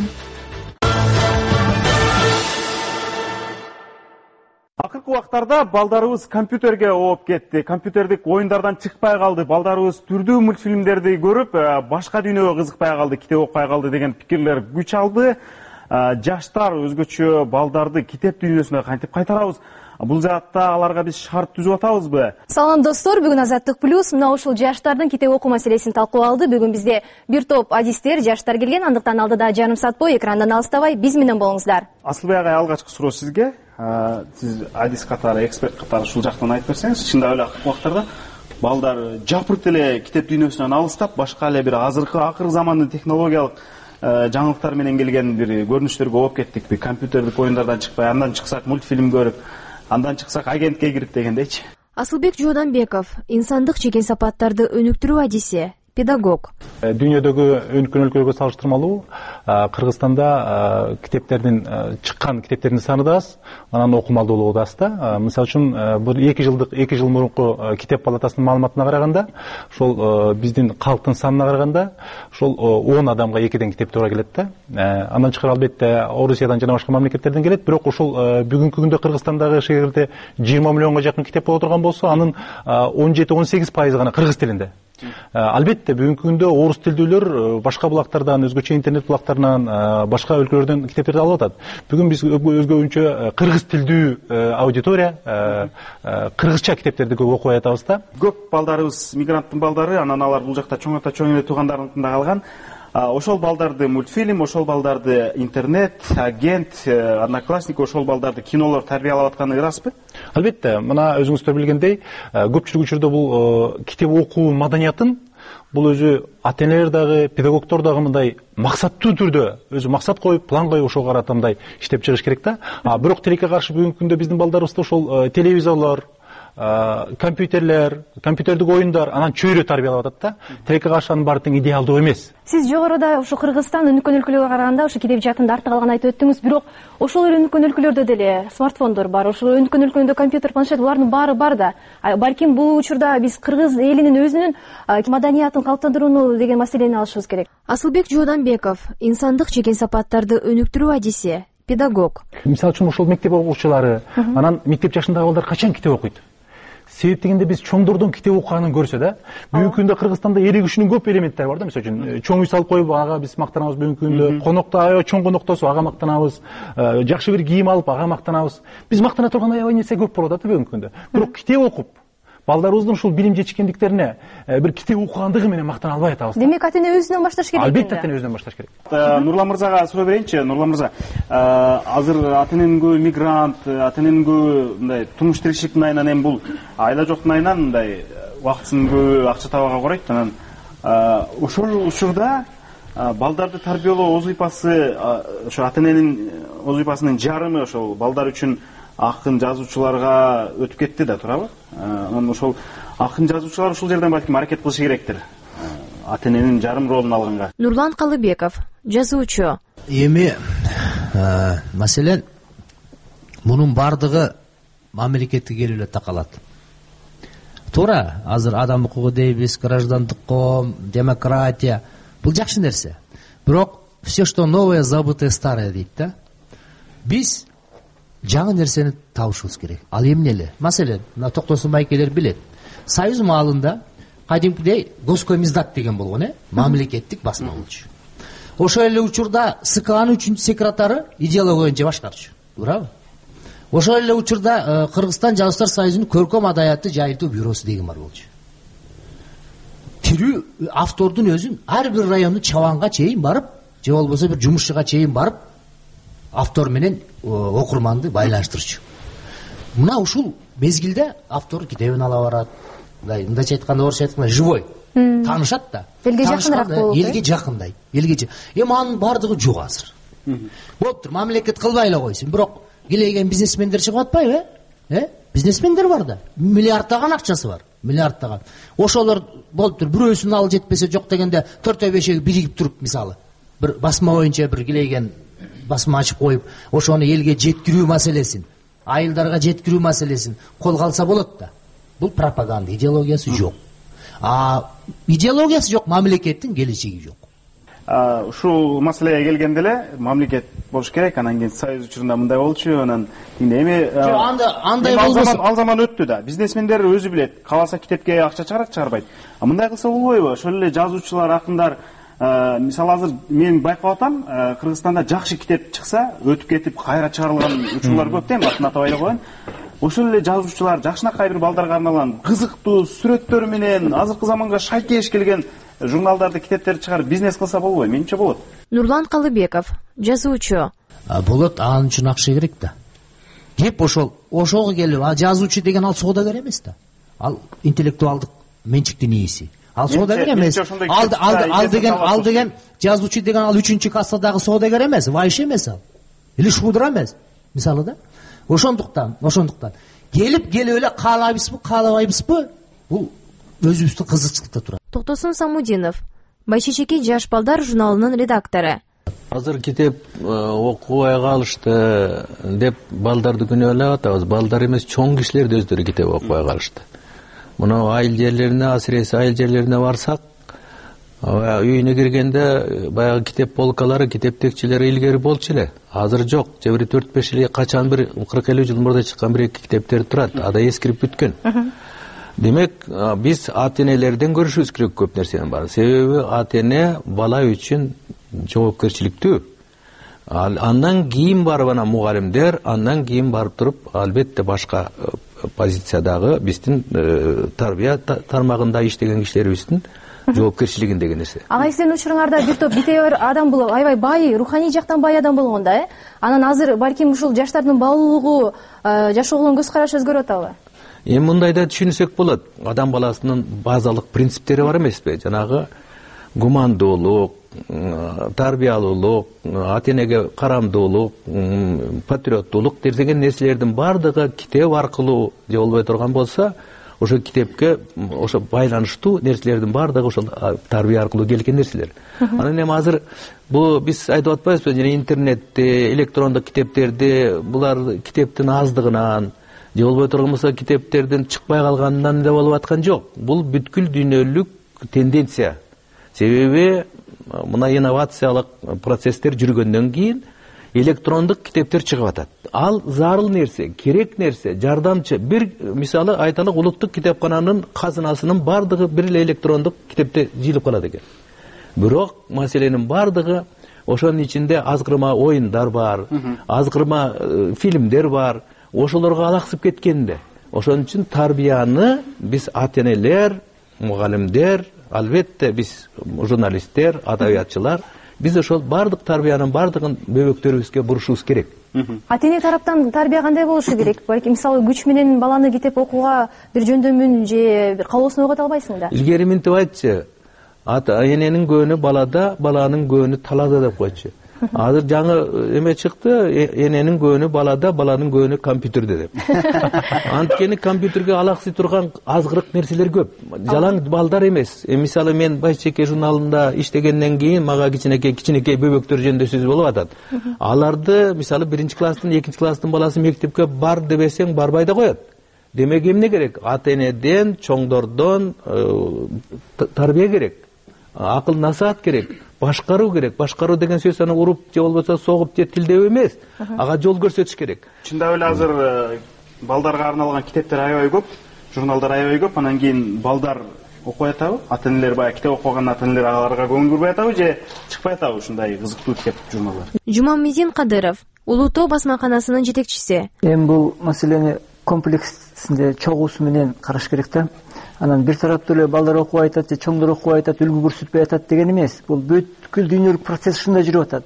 Акыркы убактарда балдарыбыз компьютерге ооп кетти. Компьютердик оюндардан чыкпай калды. Балдарыбыз түрдүү мультфильмдерди көрүп, башка дүйнөгө кызыкпай калды, китеп окуй калды деген пикирлер күч алды. Жаштар өзгөчө балдарды китеп дүйнөсүнө кантип кайтарабыз? Бул жаатта аларга биз шарт түзүп атабызбы? Салам достор, бүгүн Азаттык плюс мына ушул жаштардын китеп окуу маселесин талкуу алды. Бүгүн бизде бир топ адистер, жаштар келген. Андыктан алдыда жарым саат бою экрандан алыстабай биз менен болуңуздар. Асылбек агай, алгачкы суроо сизге. Сиз адис катары, эксперт катары ушул жактан айтып берсеңиз, чындап эле акыркы убактарда балдар жапырт эле китеп дүйнөсүнөн алыстап, башка эле бир акыркы замандын технологиялык жаңылыктар менен келген бир көрүнүштөргө ооп кеттикпи? Компьютердик оюндардан чыкпай, андан чыксак мультфильм көрүп, андан чыксак агентке кирип дегендейчи. Асылбек Жууданбеков, инсандык жеке сапаттарды өнүктүрүү адиси, педагог. Дүйнөдөгү өнүккөн өлкөлөргө салыштырмалуу Кыргызстанда чыккан китептердин саны да аз, анан окумалдуулугу да аз да. Мисалы үчүн бир 2 жыл мурунку китеп палатасынын маалыматына караганда, ошол биздин калктын санына караганда, ошол 10 адамга 2ден китеп туура келет да. Андан тышкары албетте Орусиядан жана башка мамлекеттерден келет, бирок ошол бүгүнкү күндө Кыргызстандагы шеерде 20 миллионго жакын китеп боло турган болсо, анын 17-18% гана кыргыз тилинде. Албетте бүгүнкү күндө орус тилдүүлөр башка булактардан, өзгөчө интернет булактарынан, башка өлкөлөрдөн китептерди алып атат. Бүгүн биз өзгөчө кыргыз тилдүү аудитория кыргызча китептерди көп окуй атабыз да. Көп балдарыбыз мигранттын балдары, анан алар бул жакта чоң эле туугандарыныкында калган. Ошол балдарды мультфильм, ошол балдарды интернет, агент, одноклассник, ошол балдарды кинолор тарбиялап атканы ырасбы? Албетте, мына өзүңүздөр билгендей, көпчүлүк учурда бул китеп окуу маданиятын бул өзү ата-энелер дагы, педагогдор дагы мындай максаттуу түрдө өзү максат коюп, план коюп ошого карата мындай иштеп чыгыш керек да. Бирок тилекке каршы бүгүнкү күндө биздин балдарыбызда ошол телевизорлор, компьютерлер, компьютердик оюндар анан чөйрө тарбиялап атат да. Тилекке каршы анын баары тең идеалдуу эмес. Сиз жогоруда ушу Кыргызстан өнүккөн өлкөлөргө караганда ушу китеп жаатында артта калганын айтып өттүңүз, бирок ошол эле өнүккөн өлкөлөрдө деле смартфондор бар, ошол өнүккөн өлкөлөрдө компьютер, планшет, булардын баары бар да. Балким бул учурда биз кыргыз элинин өзүнүн маданиятын калыптандырууну деген маселени алышыбыз керек. Асылбек Жууданбеков, инсандык жеке сапаттарды өнүктүрүү адиси, педагог. Мисалы үчүн ошол мектеп окуучулары, анан мектеп жашындагы балдар качан китеп окуйт? Себеп дегенде биз чоңдордон китеп окуганын көрсө да, бүгүнкү күндө Кыргызстанда эригишүүнүн көп элементтери бар да. Мисалы үчүн чоң үй салып коюп, ага биз мактанабыз бүгүнкү күндө. Конокто чоң коноктосуп, ага мактанабыз. Жакшы бир кийим алып, ага мактанабыз. Биз мактана турган аябай нерсе көп болот да бүгүнкү күндө. Бирок китеп окуп, балдарыбыздын ушул билим жетишкендиктерине бир китеп окугандыгы менен мактана албай атабыз. Демек ата эне өзүнөн башташ керек. Албетте ата эне өзүнөн башташ керек. Нурлан мырзага суроо берейинчи. Нурлан мырза, азыр ата эненин көбү мигрант, ата эненин көбү мындай турмуш тиричиликтин айынан эми бул айла жоктун айынан мындай убактысын көбү акча табууга карайт. Анан ошол учурда балдарды тарбиялоо вазыйфасы, ошо ата эненин вазыйфасынын жарымы ошол балдар үчүн акын жазуучуларга өтүп кетти да, туурабы? Анан ошол акын жазуучулар ушул жерден балким аракет кылышы керектир ата эненин жарым ролун алганга. Нурлан Калыбеков, жазуучу. Эми маселен мунун бардыгы мамлекетке келип эле такалат. Туура, азыр адам укугу дейбиз, граждандык коом, демократия. Бул жакшы нерсе. Бирок все, что новое, забытое старое дейт да. Биз жаңы нерсени табышыбыз керек. Ал эмне эле? Маселен, мына Токтосун байкелер билет. Союз маалында кадимкидей Госкомиздат деген болгон, мамлекеттик басма болчу. Ошол эле учурда СКАнын 3-секретары идеология боюнча башкарчу. Туурабы? Ошол эле учурда Кыргызстан жазуучулар союзунун көркөм адаятты жайылтуу бюросу деген бар болчу. Тирүү автордун өзүн ар бир райондун чабанга чейин барып, же болбосо бир жумушчуга чейин барып, автор менен окурманды байланыштырчу. Мына ушул мезгилде автор китебин ала барат. Мындайча айтканда, орусча айтканда живой. Таанышат да. Элге жакыныраак болот. Элге жакындай. Эми анын бардыгы жок азыр. Болуптур, мамлекет кылбай эле койсун. Бирок келеген бизнесмендер чыгып атпайбы? Бизнесмендер бар да. Миллиардтаган акчасы бар. Миллиардтаган. Ошолор болуптур, бирөөсүн ал жетпесе жок дегенде 4-5 биригип туруп, мисалы, бир басма боюнча бир келеген басма ачып коюп, ошону элге жеткирүү маселесин, айылдарга жеткирүү маселесин колго алса болот да. Бул пропаганда, идеологиясы жок. Идеологиясы жок, мамлекеттин келечеги жок. Ушул маселеге келгенде эле мамлекет болуш керек. Анан кийин союз учурунда мындай болчу, анан эми андай болбосо ал заман өттү да. Бизнесмендер өзү билет, кааласа китепке акча чыгарат, чыгарбайт. Мындай кылса болбойбу? Ошол эле жазуучулар, акындар, мисалы азыр мен байкап атам, Кыргызстанда жакшы китеп чыкса, өтүп кетип кайра чыгарылган учурлар көп да, атын атап айта коеюн. Ошол эле жазуучулар жакшынакай бир балдарга арналган кызыктуу сүрөттөр менен азыркы заманга шайкеш келген журналдарды, китептерди чыгарып бизнес кылса болбойбу? Менимче болот. Нурлан Калыбеков, жазуучу. Болот, анын үчүн акча керек да. Кеп ошого келип, жазуучу деген ал соодагер эмес да. Ал интеллектуалдык менчиктин ээси. Ал соодагер эмес. Ал деген жазуучу деген ал 3-чү кассадагы соодагер эмес, вайш эмес ал. Или шудра эмес, мисалы да. Ошондуктан келип эле каалабайбызбы? Бул өзүбүздүн кызыкчылыкта турат. Токтосун Самудинов, Байчечеки жаш балдар журналынын редактору. Азыр китеп окубай калышты деп балдарды күнөөлөп атабыз. Балдар эмес, чоң кишилер да өздөрү китеп окубай калышты. Мына айыл жерлерине, асыресе айыл жерлерине барсак, үйүнө киргенде баягы китеп полкалары, китеп текчелери илгери болчу эле. Азыр жок. Же бир 4-5 жыл, качан бир 40-50 жыл мурда чыккан бир китептер турат. Ада эскирип бүткөн. Демек, биз ата энелерден көрүшүбүз керек көп нерсенин бар. Себеби ата эне бала үчүн жоопкерчиликтүү. Андан кийин барып анан мугалимдер, андан кийин барып туруп, албетте башка позициядагы биздин тарбия тармагында иштеген кишилерибиздин жоопкерчилигин деген нерсе. Ага сиздин учуруңарда бир топ битебер адам болуп, аябай бай, руханий жактан бай адам болгон да, Анан азыр балким ушул жаштардын баалуулугу, жашоого көз карашы өзгөрүп атабы? Эми мындайда түшүнсөк болот. Адам баласынын базалык принциптери бар эмеспи? Жанагы гумандуулук, тарбиялуулук, ата энеге карамдуулук, патриоттуулук деген нерселердин бардыгы китеп аркылуу же болбой турган болсо, ошо китепке ошо байланыштуу нерселердин бардыгы ошол тарбия аркылуу келген нерселер. Анан эми азыр бул биз айтып атпайбызбы, жана интернетте, электрондук китептерде булар китептин аздыгынан же болбой турган болсо китептердин чыкпай калганынан да болуп аткан жок. Бул бүткүл дүйнөлүк тенденция. Себеби мына инновациялык процесстер жүргөндөн кийин электрондук китептер чыгып атат. Ал зарыл нерсе, керек нерсе, жардамчы. Бир мисалы айталык, улуттук китепкананын казынасынын бардыгы бир эле электрондук китепте жыйылып калат экен. Бирок маселенин бардыгы ошонун ичинде азгырма оюндар бар, азгырма фильмдер бар. Ошолорго алаксып кеткенде, ошон үчүн тарбияны биз ата энелер, мугалимдер, албетте биз журналисттер, адабиятчылар, биз ошол баардык тарбиянын баардыгын бөбөктөрүбүзгө бурушубуз керек. Ата эне тараптан тарбия кандай болушу керек? Балки мисалы күч менен баланы китеп окууга бир жөндөмүн же бир каалоосун ойгото албайсың да. Илгери мынтип айтчы, ата эненин көөнү балада, баланын көөнү талада деп койчу. Азыр жаңы эме чыкты, эненин көөнү балада, баланын көөнү компьютерде деп. Анткени компьютерге алаксый турган азгырык нерселер көп. Жалаң балдар эмес. Мисалы мен Байчеке журналында иштегенден кийин мага кичинекей бөбөктөр жөнүндө сөз болуп атат. Аларды мисалы 1-класстын, 2-класстын баласы мектепке бар дебесең барбай да коет. Демек эмне керек? Ата энеден, чоңдордон тарбия керек. Акыл насаат керек. Башкаруу керек. Башкаруу деген сөз аны уруп же болбосо согуп же тилдөө эмес. Ага жол көрсөтүш керек. Чындап эле азыр балдарга арналган китептер аябай көп, журналдар аябай көп. Анан кийин балдар окуй атабы? Ата энелер баягы китеп окуган ата энелер аларга көңүл бурбай атабы же чыкпай атабы ушундай кызыктуу китеп журналдар? Жумамедин Кадыров, Улуу Тоо басмаканасынын жетекчиси. Эми бул маселени комплексинде чогуусу менен караш керек да. Анан бир тараптуу эле балдар окуп айтат же чоңдор окуп айтат, үлгү көрсөтпөй атат деген эмес. Бул бүткүл дүйнөлүк процесс ушундай жүрүп атат.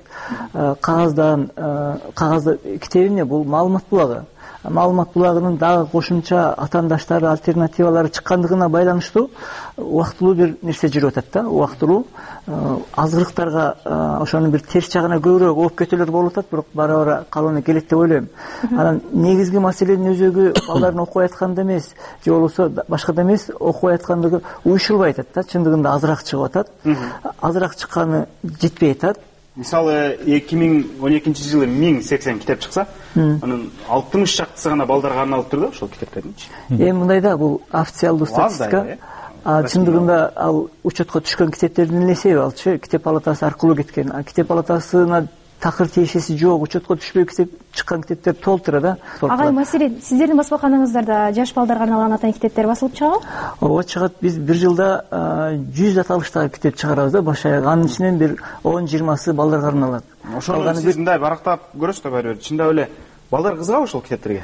Кагазда китеп эмне? Бул маалымат булагы. Маалымат булагынын дагы кошумча атаандаштары, альтернативалары чыккандыгына байланыштуу убактылуу бир нерсе жүрүп атат да. Убактылуу азгырыктарга ошонун бир терс жагына көбүрөөк ооп кетүүлөр болуп атат, бирок бара-бара калыбына келет деп ойлойм. Анан негизги маселенин өзөгү балдардын окуп атканда эмес, же болбосо башкада эмес, окуп аткандыгы уюшулбай атат да. Чындыгында азыраак чыгып атат. Азыраак чыкканы жетпей атат. Мисалы 2012-жылы 1080 китеп чыкса, анын 60 шактысы гана балдарга арналып тур да ошол китептердинчи. Эми мындай да, бул официалдуу статистика. Чындыгында ал учетко түшкөн китептердин эле эсеби, алчы китеп палатасы аркылуу кеткен. Китеп палатасына такыр тиешеси жок, учетко түшпөй китеп чыккан китептер толтура да. Агай, маселен сиздердин басмаканаңыздарда жаш балдарга арналган атайын китептер басылып чыгабы? Ооба, чыгат. Биз бир жылда 100 аталыштагы китеп чыгарабыз да, баш аяк. Анын ичинен бир 10-20сы балдарга арналат. Ошону сиз мындай барактап көрөсүз да баары бир. Чындап эле балдар кызыгабы ошол китептерге?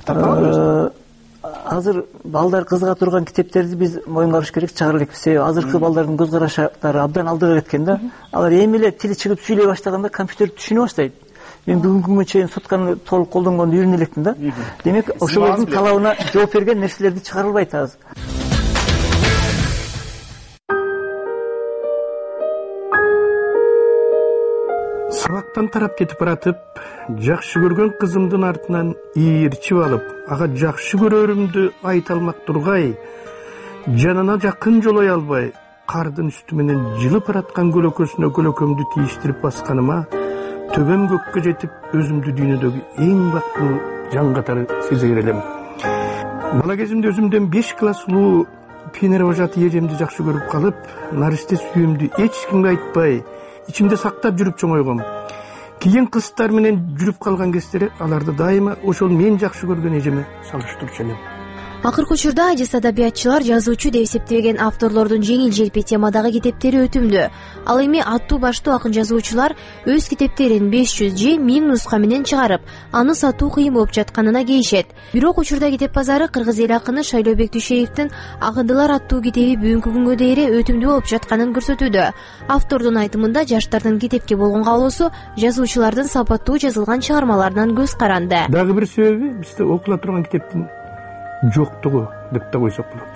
Азыр балдар кызыга турган китептерди биз моюнга алыш керек, чыгара элекпиз. Себеби азыркы балдардын көз караштары абдан алдыга кеткен да. Алар эми эле тили чыгып сүйлөй баштаганда компьютерди түшүнө баштайт. Мен бүгүнкү күнгө чейин сотканы толук колдонгонду үйрөнө элекмин да. Демек ошолордун талабына жооп берген нерселерди чыгарылбайт азыр. Сабактан тарап кетип баратып, жакшы көргөн кызымдын артынан ийирчип алып, ага жакшы көрөрүмдү айта алмак тургай, жанына жакын жолой албай, кардын үстү менен жылып бараткан көлөкөсүнө көлөкөмдү тийиштирип басканыма, төбөм көккө жетип, өзүмдү дүйнөдөгү эң бактылуу жан катары сезер элем. Бала кезимде өзүмдөн 5 класс улуу пионервожатый эжемди жакшы көрүп калып, наристе сүйүүмдү эч кимге айтпай, ичимде сактап жүрүп чоңойгом. Кийин кыздар менен жүрүп калган кездери аларды дайыма ошол мен жакшы көргөн эжеме салыштырчу элем. Акыркы учурда адис адабиятчылар жазуучу деп эсептебеген авторлордун жеңил-желпи темадагы китептери өтүмдүү. Ал эми аттуу баштуу акын жазуучулар өз китептерин 500 же 1000 нуска менен чыгарып, аны сатуу кыйын болуп жатканына кейишет. Бирок учурда китеп базары кыргыз эл акыны Шайлообек Дүйшеевдин Акындылар аттуу китеби бүгүнкү күнгө дейре өтүмдүү болуп жатканын көрсөтүүдө. Автордун айтымында жаштардын китепке болгон каалоосу жазуучулардын сапаттуу жазылган чыгармаларынан көз каранды. Дагы бир себеби бизде окула турган китептин жоктугу деп да койсок болот.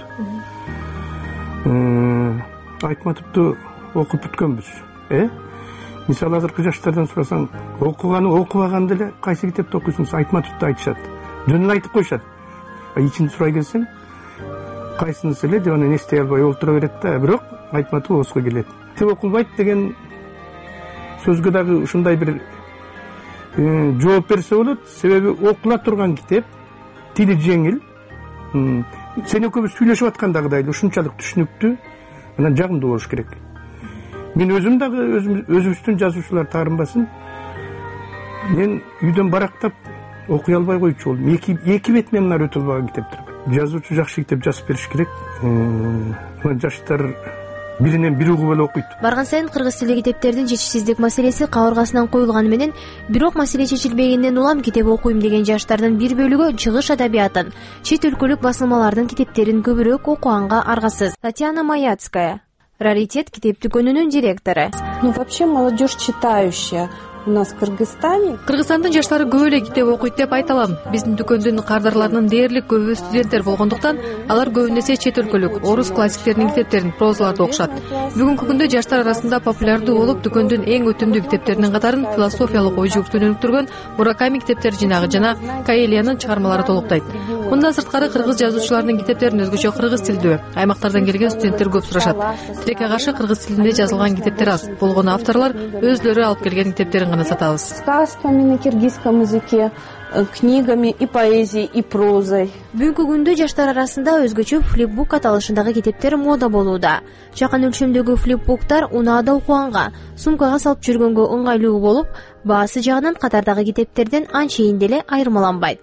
Айтматовду окуп бүткөнбүз. Мисалы азыркы жаштардан сурасаң, окуганы окубаганда эле кайсы китепти окуйсуңуз? Айтматовду айтышат. Жөнүн айтып коюшат. Ичинди сурай келсең, кайсынысы эле деп анан эстей албай олтура берет да, бирок Айтматов оозго келет. Китеп окулбайт деген сөзгө дагы ушундай бир жооп берсе болот. Себеби окула турган китеп, тили жеңил, сен экөөбүз сүйлөшүп аткандагыдай ушунчалык түшүнүктүү, анан жагымдуу болуш керек. Мен өзүм дагы өзүбүздүн жазуучулар таарынбасын, мен үйдөн барактап окуй албай койчу болдум. Эки бетинен нар өтө албаган китептер бар. Жазуучу жакшы китеп жазып бериш керек. Жаштар биринен бири угуп эле окуйт. Барган сайын кыргыз тилдеги китептердин жетишсиздик маселеси кабыргасынан коюлганы менен, бирок маселе чечилбегенден улам китеп окуйм деген жаштардын бир бөлүгү чыгыш адабиятын, чет өлкөлүк басылмалардын китептерин көбүрөөк окуганга аргасыз. Татьяна Маяцкая, Раритет китеп дүкөнүнүн директору. Вообще молодежь читающая. У нас в Кыргызстане. Кыргызстандын жаштары көп эле китеп окуйт деп айта алам. Биздин дүкөндүн кардарларынын дээрлик көбү студенттер болгондуктан, алар көбүнесе чет өлкөлүк, орус классиктеринин китептерин, прозаларды окушат. Бүгүнкү күндө жаштар арасында популярдуу болуп, дүкөндүн эң өтүмдүү китептеринин катарын философиялык ой жүктүн өнүктүргөн Мураками китептер жинагы жана Каэлиянын чыгармалары толуктайт. Мындан сырткары кыргыз жазуучуларынын китептерин өзгөчө кыргыз тилдүү аймактардан келген студенттер көп сурашат. Тилекке каршы кыргыз тилинде жазылган китептер аз. Болгону авторлор өзлөрү алып келген китептерин гана сатабыз. Сказками на киргизском языке, книгами и поэзией, и прозой. Бүгүнкү күндө жаштар арасында өзгөчө флипбук аталышындагы китептер мода болууда. Чакан өлчөмдөгү флипбуктар унаада окуганга, сумкага салып жүргөнгө ыңгайлуу болуп, баасы жагынан катардагы китептерден анчейин деле айырмаланбайт.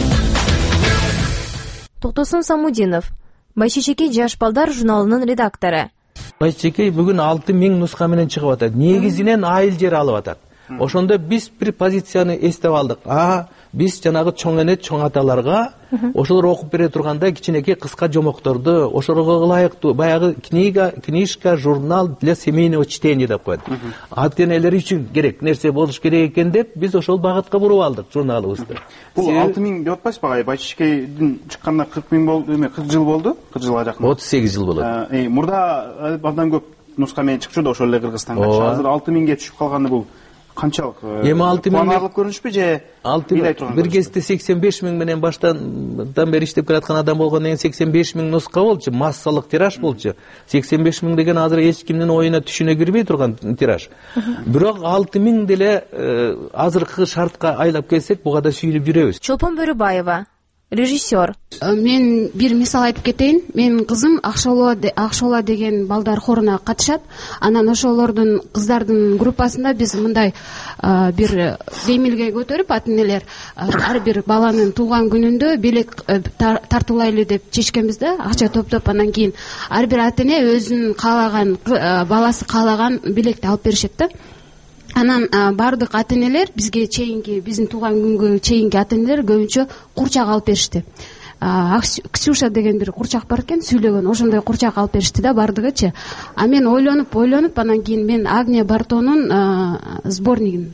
Токтосун Самудинов, Байшечекей жаш балдар журналынын редактору. Байшечекей бүгүн 6000 нуска менен чыгып атат. Негизинен айыл жер алып атат. Ошондо биз бир позицияны эстеп алдык. Биз жанагы чоң эне, чоң аталарга ошолор окуп бере турганда кичинекей кыска жомокторду, ошолорго ылайыктуу баягы книжка, журнал для семейного чтения деп коет. Ата энелер үчүн керек нерсе болуш керек экен деп биз ошол багытка буруп алдык журналыбызды. Бул 6000 деп атпайсызбы? Байшечекейдин чыкканына 40 болду, 40 жыл болду, 40 жылга жакын. 38 жыл болот. Мурда абдан көп нуска менен чыкчу да ошол эле Кыргызстанга. Азыр 6000ге түшүп калганы бул канчалык? Эми 6000 кубанарлык көрүнүшпү же бир кезде 85 000 менен баштан бери иштеп келаткан адам болгондон кийин 85 000 нуска болчу, массалык тираж болчу. 85 000 деген азыр эч кимдин оюна түшүнө кирбей турган тираж. Бирок 6000 деле азыркы шартка айлап келсек, буга да сүйүнүп жүрөбүз. Чолпон Бөрүбаева, режиссер. Мен бир мисал айтып кетейин. Менин кызым Акшола деген балдар хоруна катышат. Анан ошолордун кыздардын группасында биз мындай бир демилге көтөрүп, ата энелер ар бир баланын туулган күнүндө белек тартуулайлы деп чечкенбиз да, акча топтоп, анан кийин ар бир ата эне өзүнүн каалаган, баласы каалаган белекти алып беришет да. Анан бардык ата энелер бизге чейинки, биздин туулган күнгө чейинки ата энелер көбүнчө курчак алып беришти. Ксюша деген бир курчак бар экен, сүйлөгөн, ошондой курчак алып беришти да бардыгычы. А мен ойлонуп, анан кийин мен Агния Бартонун сборнигин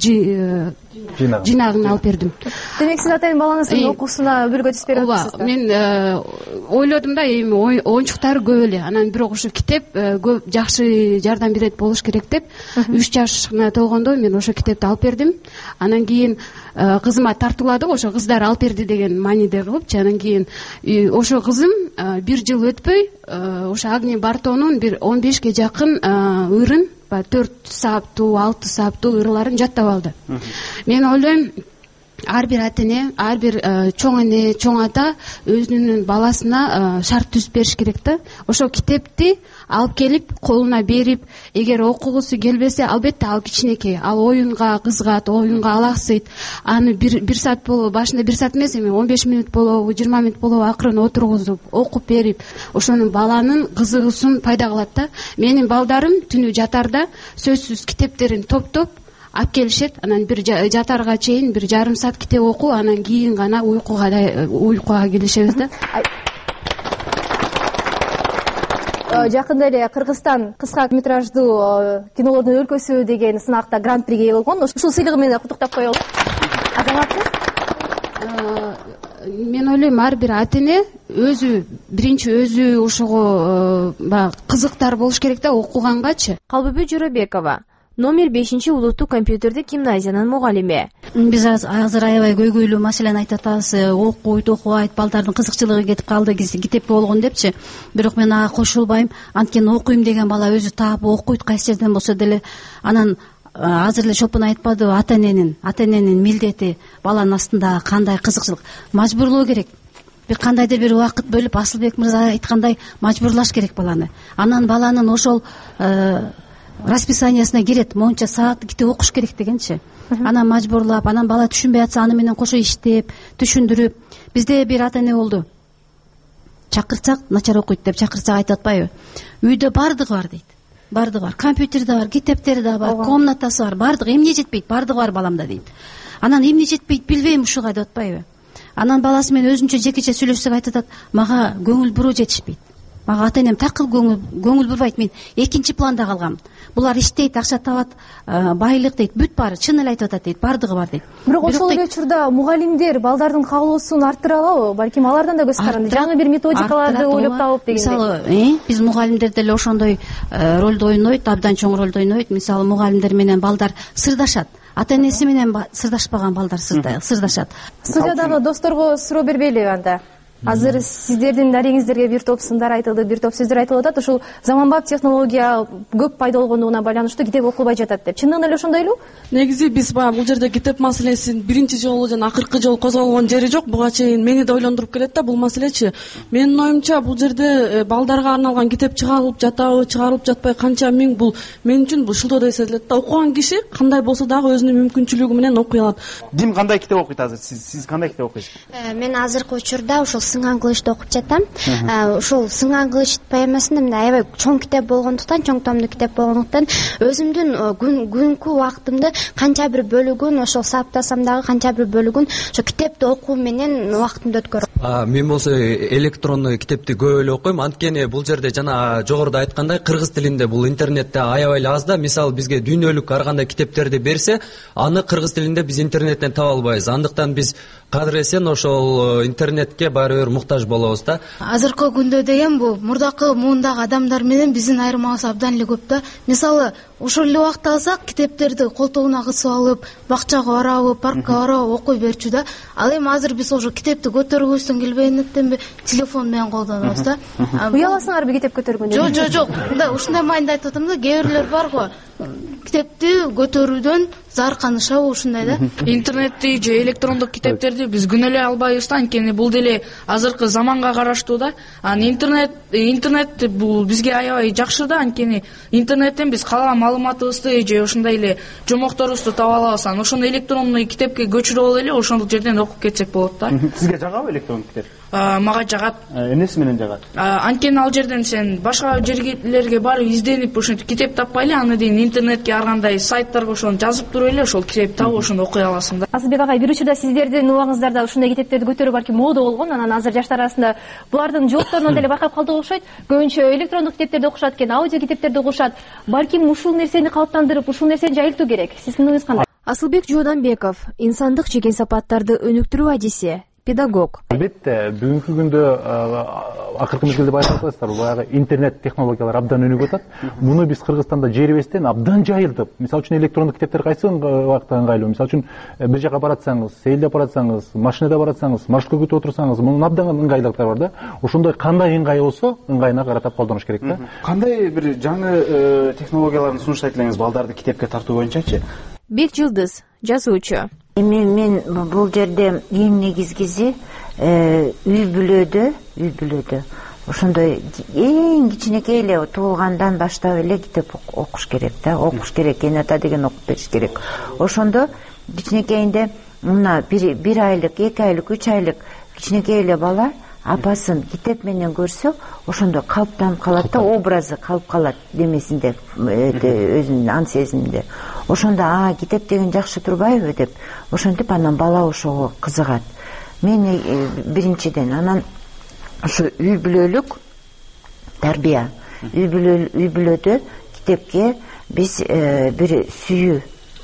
жинагын алып бердим. Демек сиз атайын балаңыздын окуусуна бөлгө түспөй атасыз да? Мен ойлодум да, эми оюнчуктары көп эле. Анан бирок ошо китеп көп жакшы жардам берет болуш керек деп 3 жашына толгондо мен ошо китепти алып бердим. Анан кийин кызыма тартууладык, ошо кыздар алып берди деген мааниде кылыпчы. Анан кийин ошо кызым бир жыл өтпөй ошо Агния Бартонун бир 15ге жакын ырын, 4 сааптуу, 6 сааптуу ырларын жаттап алды. Мен ойлойм, ар бир ата эне, ар бир чоң эне, чоң ата өзүнүн баласына шарт түзүп бериш керек да. Ошол китепти алып келип, колуна берип, эгер окугусу келбесе, албетте ал кичинекей, ал оюнга кызыгат, оюнга алаксыйт. Аны бир саат болобу, башында 1 саат эмес, эми 15 мүнөт болобу, 20 мүнөт болобу акырын отургузуп, окуп берип, ошонун баланын кызыгуусун пайда кылат да. Менин балдарым түнү жатарда сөзсүз китептерин топтоп алып келишет. Анан бир жатарга чейин бир жарым саат китеп окуу, анан кийин гана уйкуга келишебиз да. Жакында эле Кыргызстан кыска метраждуу кинолордун өлкөсү деген сынакта гран-приге ээ болгон. Ушул сыйлыгы менен куттуктап коелу. Азаматсыз? Мен ойлойм, ар бир ата эне биринчи өзү ошого кызыктар болуш керек да окугангачы. Калбүбү Жорабекова, номер 5 улуттук компьютердик гимназиянын мугалими. Биз азыр аябай көйгөйлүү маселени айтып атабыз. Окубайт, балдардын кызыкчылыгы кетип калды, китепке болгон депчи. Бирок мен ага кошулбайм. Анткени окуйм деген бала өзү таап окуйт, кайсы жерден болсо деле. Анан азыр эле Чолпон айтпадыбы, ата эненин милдети баланын астында кандай кызыкчылык, мажбурлоо керек. Бир кандайдыр бир убакыт бөлүп, Асылбек мырза айткандай, мажбурлаш керек баланы. Анан баланын ошол расписаниясына кирет, монча саат китеп окуш керек дегенчи. Анан мажбурлап, анан бала түшүнбөй атса аны менен кошо иштеп, түшүндүрүп. Бизде бир ата эне болду. чакырсак начар окуйт деп чакырсак айтып атпайбы, үйдө бардыгы бар дейт. Бардыгы бар, компьютери да бар, китептери да бар, комнатасы бар, бардыгы. Эмне жетпейт? Бардыгы бар баламда дейт. Анан эмне жетпейт билбейм ушуга деп атпайбы. Анан баласы менен өзүнчө жекече сүйлөшсөк айтып атат, мага көңүл буруу жетишпейт. Мага ата энем такыр көңүл бурбайт, мен экинчи планда калгам. Булар иштейт, акча табат, байлык дейт, бүт баары чын эле айтып атат дейт, бардыгы бар дейт. Бирок ошол эле учурда мугалимдер балдардын кабылуусун арттыра алабы? Балким алардан да көз каранды, жаңы бир методикаларды ойлоп табып дегендей. Мисалы, биз мугалимдер деле ошондой ролду ойнойт, абдан чоң ролду ойнойт. Мисалы, мугалимдер менен балдар сырдашат. Ата энеси менен сырдашпаган балдар сырдашат. Студиядагы досторго суроо бербейли анда. Азыр сиздердин дарегиңиздерге бир топ сындар айтылды, бир топ сөздөр айтылып атат. Ушул заманбап технология көп пайда болгондугуна байланыштуу китеп окулбай жатат деп. Чындыгында эле ошондойлу? Негизи биз баягы бул жерде китеп маселесин биринчи жолу жана акыркы жолу козголгон жери жок. Буга чейин мени да ойлондуруп келет да бул маселечи. Менин оюмча бул жерде балдарга арналган китеп чыгарылып жатабы, чыгарылып жатпай канча миң, бул мен үчүн бул шылтоо деп эсептелет да. Окуган киши кандай болсо дагы өзүнүн мүмкүнчүлүгү менен окуй алат. Дим кандай китеп окуйт азыр? Сиз кандай китеп окуйсуз? Мен азыркы учурда ушул Сыңган кылычты окуп жатам. Ушул Сыңган кылыч поэмасында мындай аябай чоң китеп болгондуктан, чоң томдуу китеп болгондуктан өзүмдүн күнгү убактымды канча бир бөлүгүн ошол саптасам дагы канча бир бөлүгүн ошо китепти окуу менен убактымды өткөрөм. Мен болсо электрондуу китепти көп эле окуйм. Анткени бул жерде жана жогоруда айткандай кыргыз тилинде бул интернетте аябай эле аз да. Мисалы бизге дүйнөлүк ар кандай китептерди берсе, аны кыргыз тилинде биз интернеттен таба албайбыз. Андыктан биз кадыр эсен ошол интернетке баары бир муктаж болобуз да. Азыркы күндө деген бул мурдакы муундагы адамдар менен биздин айырмабыз абдан эле көп да. Мисалы, ошол эле убакта алсак, китептерди колтогуна кысып алып, бакчага барабы, паркка барабы окуй берчү да. Ал эми азыр биз ошо китепти көтөргүбүздөн келбегендиктенби телефон менен колдонобуз да. Уяласыңарбы китеп көтөргөндө? Жок. Ушундай мааниде айтып атам да, кээ бирлер бар го, китепти көтөрүүдөн заарканышабы ушундай да. Интернетти же электрондук китептерди биз күнөө эле албайбыз да, анткени бул деле азыркы заманга караштуу да. Интернет бул бизге аябай жакшы да, анткени интернеттен биз каалаган маалыматыбызды же ошондой эле жомокторубузду таба алабыз. Ошону электрондуу китепке көчүрүп алып эле ошол жерден окуп кетсек болот да. Сизге жагабы электрондук китеп? Мага жагат. Эмнеси менен жагат? Анткени ал жерден сен башка жерлерге барып изденип ушинтип китеп таппай эле аны дейин интернетке ар кандай сайттарга ошону жазып туруп эле ошол китепти таап ошону окуй аласың да. Асылбек агай, бир учурда сиздердин убагыңыздарда ушундай китептерди көтөрүү балким мода болгон, анан азыр жаштар арасында булардын жоокторунан деле байкап калдык окшойт. Көбүнчө электрондук китептерди окушат экен, аудио китептерди окушат. Балким ушул нерсени калыптандырып, ушул нерсени жайылтуу керек. Сиздин оюңуз кандай? Асылбек Жууданбеков, инсандык жекен сапаттарды өнүктүрүү адиси, педагог. Албетте, бүгүнкү күндө акыркы мезгилде байкап атасыздар, баягы интернет технологиялар абдан өнүгүп атат. Муну биз Кыргызстанда жерибезден абдан жайылтып, мисалы үчүн электрондук китептер кайсы убакта ыңгайлуу? Мисалы үчүн бир жака баратсаңыз, сейилдеп баратсаңыз, машинада баратсаңыз, маршрутка күтүп отурсаңыз, мунун абдан ыңгайлыктары бар да. Ошондой кандай ыңгай болсо, ыңгайына каратып колдонуш керек да. Кандай бир жаңы технологияларды сунуштайт элеңиз балдарды китепке тартуу боюнчачы? Бек Жылдыз, жазуучу. Мен бул жерде эң негизгиси үй бүлөдө ошондой эң кичинекей эле туулгандан баштап эле китеп окуш керек да. Окуш керек, эне ата деген окуп бериш керек. Ошондо кичинекейинде мына 1 айлык, 2 айлык, 3 айлык кичинекей эле бала апасын китеп менен көрсө, ошондо калыптанып калат да, образы калып калат демесинде, өзүнүн ан сезиминде. Ошондо китеп деген жакшы турбайбы деп, ошентип анан бала ошого кызыгат. Мен биринчиден анан ушу үй бүлөлүк тарбия, үй бүлөдө китепке биз бир сүйүү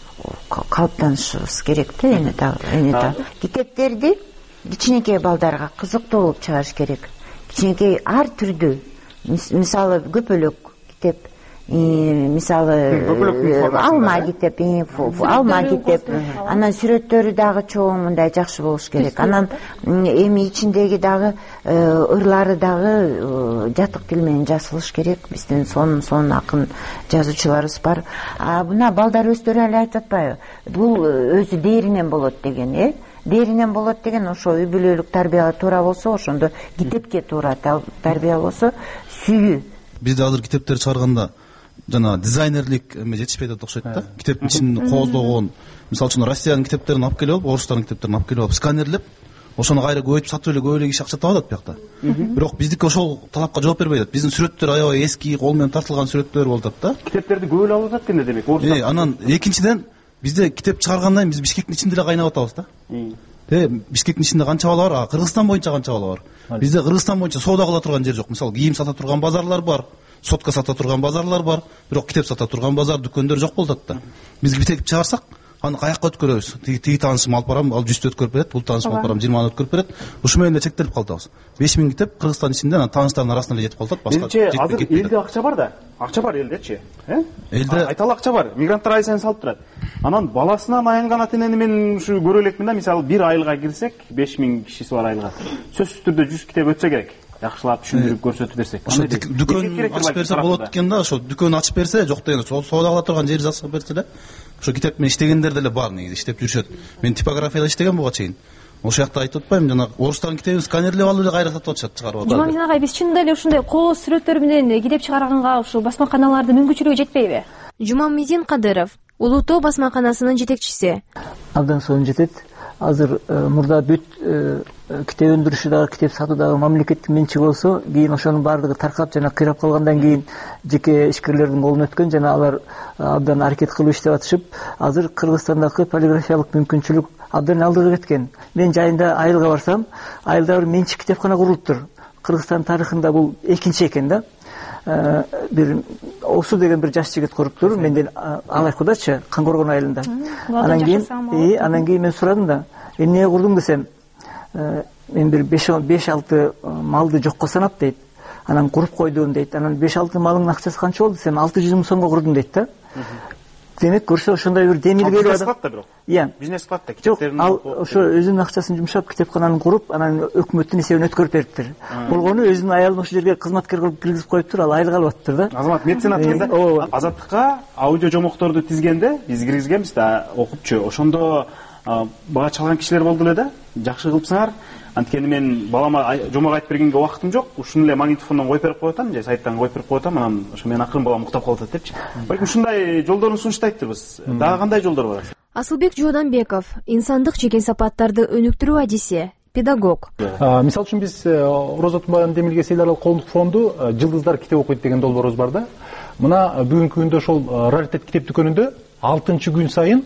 калыптанышыбыз керек да, эне та. Китептерди кичинекей балдарга кызыктуу болуп чыгарыш керек. Кичинекей ар түрдүү, мисалы көпөлөк китеп, мисалы алма китеп, анан сүрөттөрү дагы чоң мындай жакшы болуш керек. Анан эми ичиндеги дагы ырлары дагы жатык тил менен жазылыш керек. Биздин сонун акын жазуучуларыбыз бар. Мына балдар өздөрү эле айтып атпайбы? Бул өзү дээринен болот деген, дээринен болот деген, ошо үй бүлөлүк тарбияга туура болсо, ошондо китепке туура тарбия болсо, сүйүү. Бизде азыр китептер чыгарганда жана дизайнерлик жетишпей атат окшойт да. Китептин ичин кооздогон, мисалы үчүн Россиянын китептерин алып келип алып, орустардын китептерин алып келип алып, сканерлеп, ошону кайра көбөйтүп сатып эле көп эле киши акча таап атат биякта. Бирок биздики ошол талапка жооп бербей атат. Биздин сүрөттөр аябай эски, кол менен тартылган сүрөттөр болуп атат да. Китептерди көп эле алып атат экен демек. Анан экинчиден бизде китеп чыгаргандан кийин биз Бишкектин ичинде эле кайнап атабыз да. Бишкектин ичинде канча бала бар? Кыргызстан боюнча канча бала бар? Бизде Кыргызстан боюнча соода кыла турган жер жок. Мисалы кийим сата турган базарлар бар, сотка сата турган базарлар бар, бирок китеп сата турган базар, дүкөндөр жок болуп атат да. Биз китеп чыгарсак, аны каякка өткөрөбүз? Тиги таанышым алып барам, ал 100 өткөрүп берет, бул таанышым алып барам 20 өткөрүп берет. Ушу менен эле чектелип калдыбыз. 5000 китеп Кыргызстан ичинде, анан тааныштардын арасында эле жетип калат. Башка азыр элде акча бар да. Акча бар элдечи, Элде айталы акча бар. Мигранттар ай сайын салып турат. Анан баласынан аянган ата-энени мен ушу көрө элекмин да. Мисалы бир айылга кирсек, 5000 кишиси бар айылга. Сөзсүз түрдө 100 китеп өтсө керек. Жакшылап түшүндүрүп көрсөтүп берсек. Ошо дүкөн ачып берсе болот экен да. Ошо дүкөн ачып берсе, жок дегенде соода кыла турган жер жасап берсе эле, ошо китеп менен иштегендер деле бар негизи, иштеп жүрүшөт. Мен типографияда иштегем буга чейин. Ошол жакта айтып атпаймынбы, жана орустардын китебин сканерлеп алып эле кайра сатып атышат, чыгарып атышат. Жумамедин агай, биз чынында эле ушундай кол сүрөттөр менен китеп чыгарганга ушул басмаканалардын мүмкүнчүлүгү жетпейби? Жумамедин Кадыров, Улуу Тоо басмаканасынын жетекчиси. Абдан сонун жетет. Азыр мурда бүт китеп өндүрүшү дагы, китеп сатуу дагы мамлекеттик менчиги болсо, кийин ошонун баардыгы таркап жана кыйрап калгандан кийин жеке ишкерлердин колуна өткөн, жана алар абдан аракет кылып иштеп атышып, азыр Кыргызстандагы полиграфиялык мүмкүнчүлүк абдан алдыга кеткен. Мен жайында айылга барсам, айылда бир менчик китепкана курулуптур. Кыргызстан тарыхында бул экинчи экен да. Бир Осу деген бир жаш жигит куруптур, менден алайкудачы, Кангоргон айылында. Анан кийин мен сурадым да, эмне курдуң десем, мен бир 5-6 малды жокко санап дейт. Анан куруп койдум дейт. Анан 5-6 малыңдын акчасы канча болду десем, 600 миң сомго курдум дейт да. Демек көрсө ошондой бир демилгелүү адам. Бизнес кылат да, китептерин. Ал ошо өзүнүн акчасын жумшап китепкананы куруп, анан өкмөттүн эсебине өткөрүп бериптир. Болгону өзүнүн аялын ошол жерге кызматкер кылып киргизип коюптур, ал айылга алып атыптыр да. Азамат меценат экен да. Азаттыкка аудио жомокторду тизгенде биз киргизгенбиз да, окупчу. Ошондо бага чалган кишилер болду эле да. Жакшы кылыпсыңар. Анткени мен балама жомок айтып бергенге убактым жок. Ушуну эле магнитофондон коюп берип коётам, же сайттан коюп берип коётам, анан ошо менен акырын балам уктап калып атат депчи. Балким ушундай жолдорун сунуштайттырбыз. Дагы кандай жолдор бар? Асылбек Жууданбеков, инсандык жеке сапаттарды өнүктүрүү адиси, педагог. Мисалы үчүн биз Роза Тумбаевдин Демилге Сейларал коомдук фонду Жылдыздар китеп окуйт деген долбоорубуз бар да. Мына бүгүнкү күндө ошол раритет китеп дүкөнүндө 6 күн сайын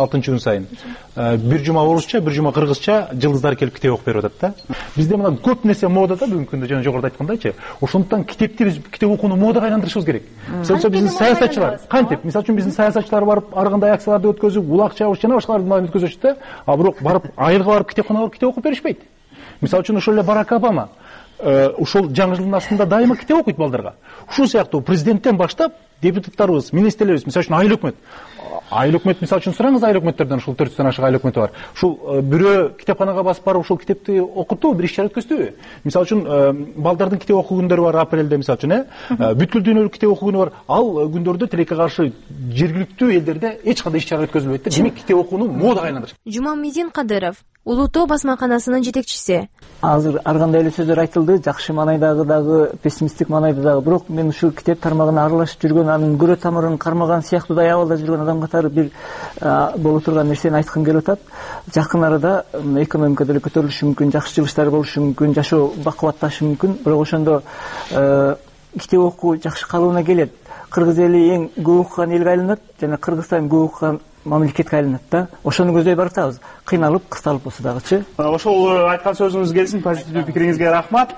бир жума орусча, бир жума кыргызча жылдыздар келип китеп окуп берип атат да. Бизде мына көп нерсе модада бүгүнкү күндө, жана жогоруда айткандайчы. Ошондуктан китепти биз китеп окууну модага айландырышыбыз керек. Мисалы үчүн биздин саясатчылар кантип? Мисалы үчүн биздин саясатчылар барып ар кандай акцияларды өткөзүп, улак чабыш жана башкаларды өткөзүшөт да. А бирок барып айылга барып китепканага китеп окуп беришпейт. Мисалы үчүн ошол эле Барак Обама ушул жаңы жылдын астында дайыма китеп окуйт балдарга. Ушул сыяктуу президенттен баштап депутаттарыбыз, министрлерибиз, мисалы үчүн айыл өкмөт мисалы үчүн сураңыз, айыл өкмөттөрдөн ушул 400 ашык айыл өкмөтү бар. Ушул бирөө китепканага басып барып ушул китепти окутту, бир иш-чара өткөздүбү? Мисалы үчүн балдардын китеп окуу күндөрү бар апрелде, мисалы үчүн, бүткүл дүйнөлүк китеп окуу күнү бар. Ал күндөрдө тилекке каршы жергиликтүү элдерде эч кандай иш-чара өткөзүлбөйт. Демек китеп окууну модага айландырыш. Жумамедин Кадыров, Улуу Тоо басмаканасынын жетекчиси. Азыр ар кандай эле сөздөр айтылды, жакшы маанайдагы дагы, пессимисттик маанайда дагы. Бирок мен ушул китеп тармагына аралашып жүргөн, анын көрө тамырын кармаган сыяктуудай абалда жүргөн адам катары бир боло турган нерсени айткым келип атат. Жакын арада экономика деле көтөрүлүшү мүмкүн, жакшы жылыштар болушу мүмкүн, жашоо бакубатташы мүмкүн. Бирок ошондо китеп окуу жакшы калыбына келет. Кыргыз эли эң көп окуган элге айланат жана Кыргызстан көп окуган мамлекетке айланат да. Ошону көздөй баратабыз. Кыйналып, кысталып болсо дагычы. Ошол айткан сөзүңүз келсин, позитивдүү пикириңизге рахмат.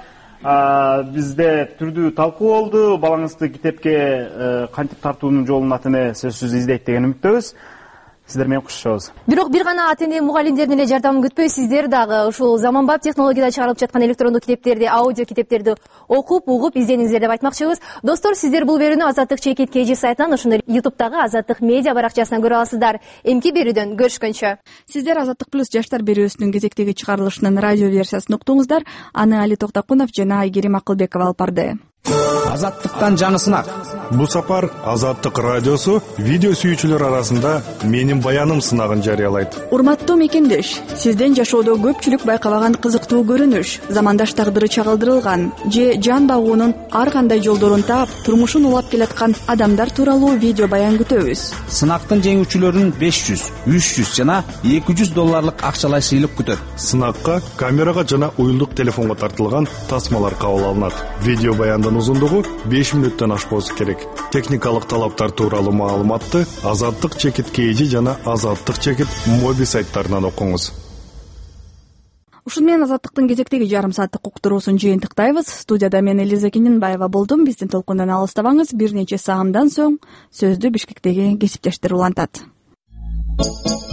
Бизде түрдүү талкуу болду. Балаңызды китепке кантип тартуунун жолун ата-эне сөзсүз издейт деген үмүттөбүз. Сиздер менен кошушабыз. Бирок бир гана ата-эне мугалимдердин эле жардамын күтпөй, сиздер дагы ушул заманбап технологияда чыгарылып жаткан электрондук китептерди, аудио китептерди окуп, угуп издениңиздер деп айтмакчыбыз. Достор, сиздер бул берүүнү Азаттык Чекит KG сайтынан, ошондой YouTube'дагы Азаттык медиа баракчасынан көрө аласыздар. Эмки берүүдөн көрүшкөнчө. Сиздер Азаттык плюс жаштар берүүсүнүн кезектеги чыгарылышынын радио версиясын уктуңуздар. Аны Али Токтокунов жана Айгерим Акылбекова алып барды. Азаттыктан жаңы сынак. Бу сапар Азаттык радиосу видео сүйүүчүлөр арасында менин баяным сынагын жарыялайт. Урматтуу мекендеш, сизден жашоодо көпчүлүк байкабаган кызыктуу көрүнүш, замандаш тагдыры чагылдырылган же жан багуунун ар кандай жолдорун таап, турмушун улап келаткан адамдар тууралуу видео баян күтөбүз. Сынактын жеңүүчүлөрүн $500, $300 жана $200 акчалай сыйлык күтөт. Сынакка камерага жана уюлдук телефонго тартылган тасмалар кабыл алынат. Видео баяндын узундугу 5 мүнөттөн ашпоосу керек. Техникалык талаптар тууралуу маалыматты Азаттык-KG жана Азаттык- Моби сайттарынан окуңуз. Ушун менен Азаттыктын кезектеги жарым сааттык уктуруусун жыйынтыктайбыз. Студияда мен Элиза Кененбаева болдум. Биздин толкундан алыстабаңыз. Бир нече саамдан соң сөздү Бишкектеги кесиптештер улантат.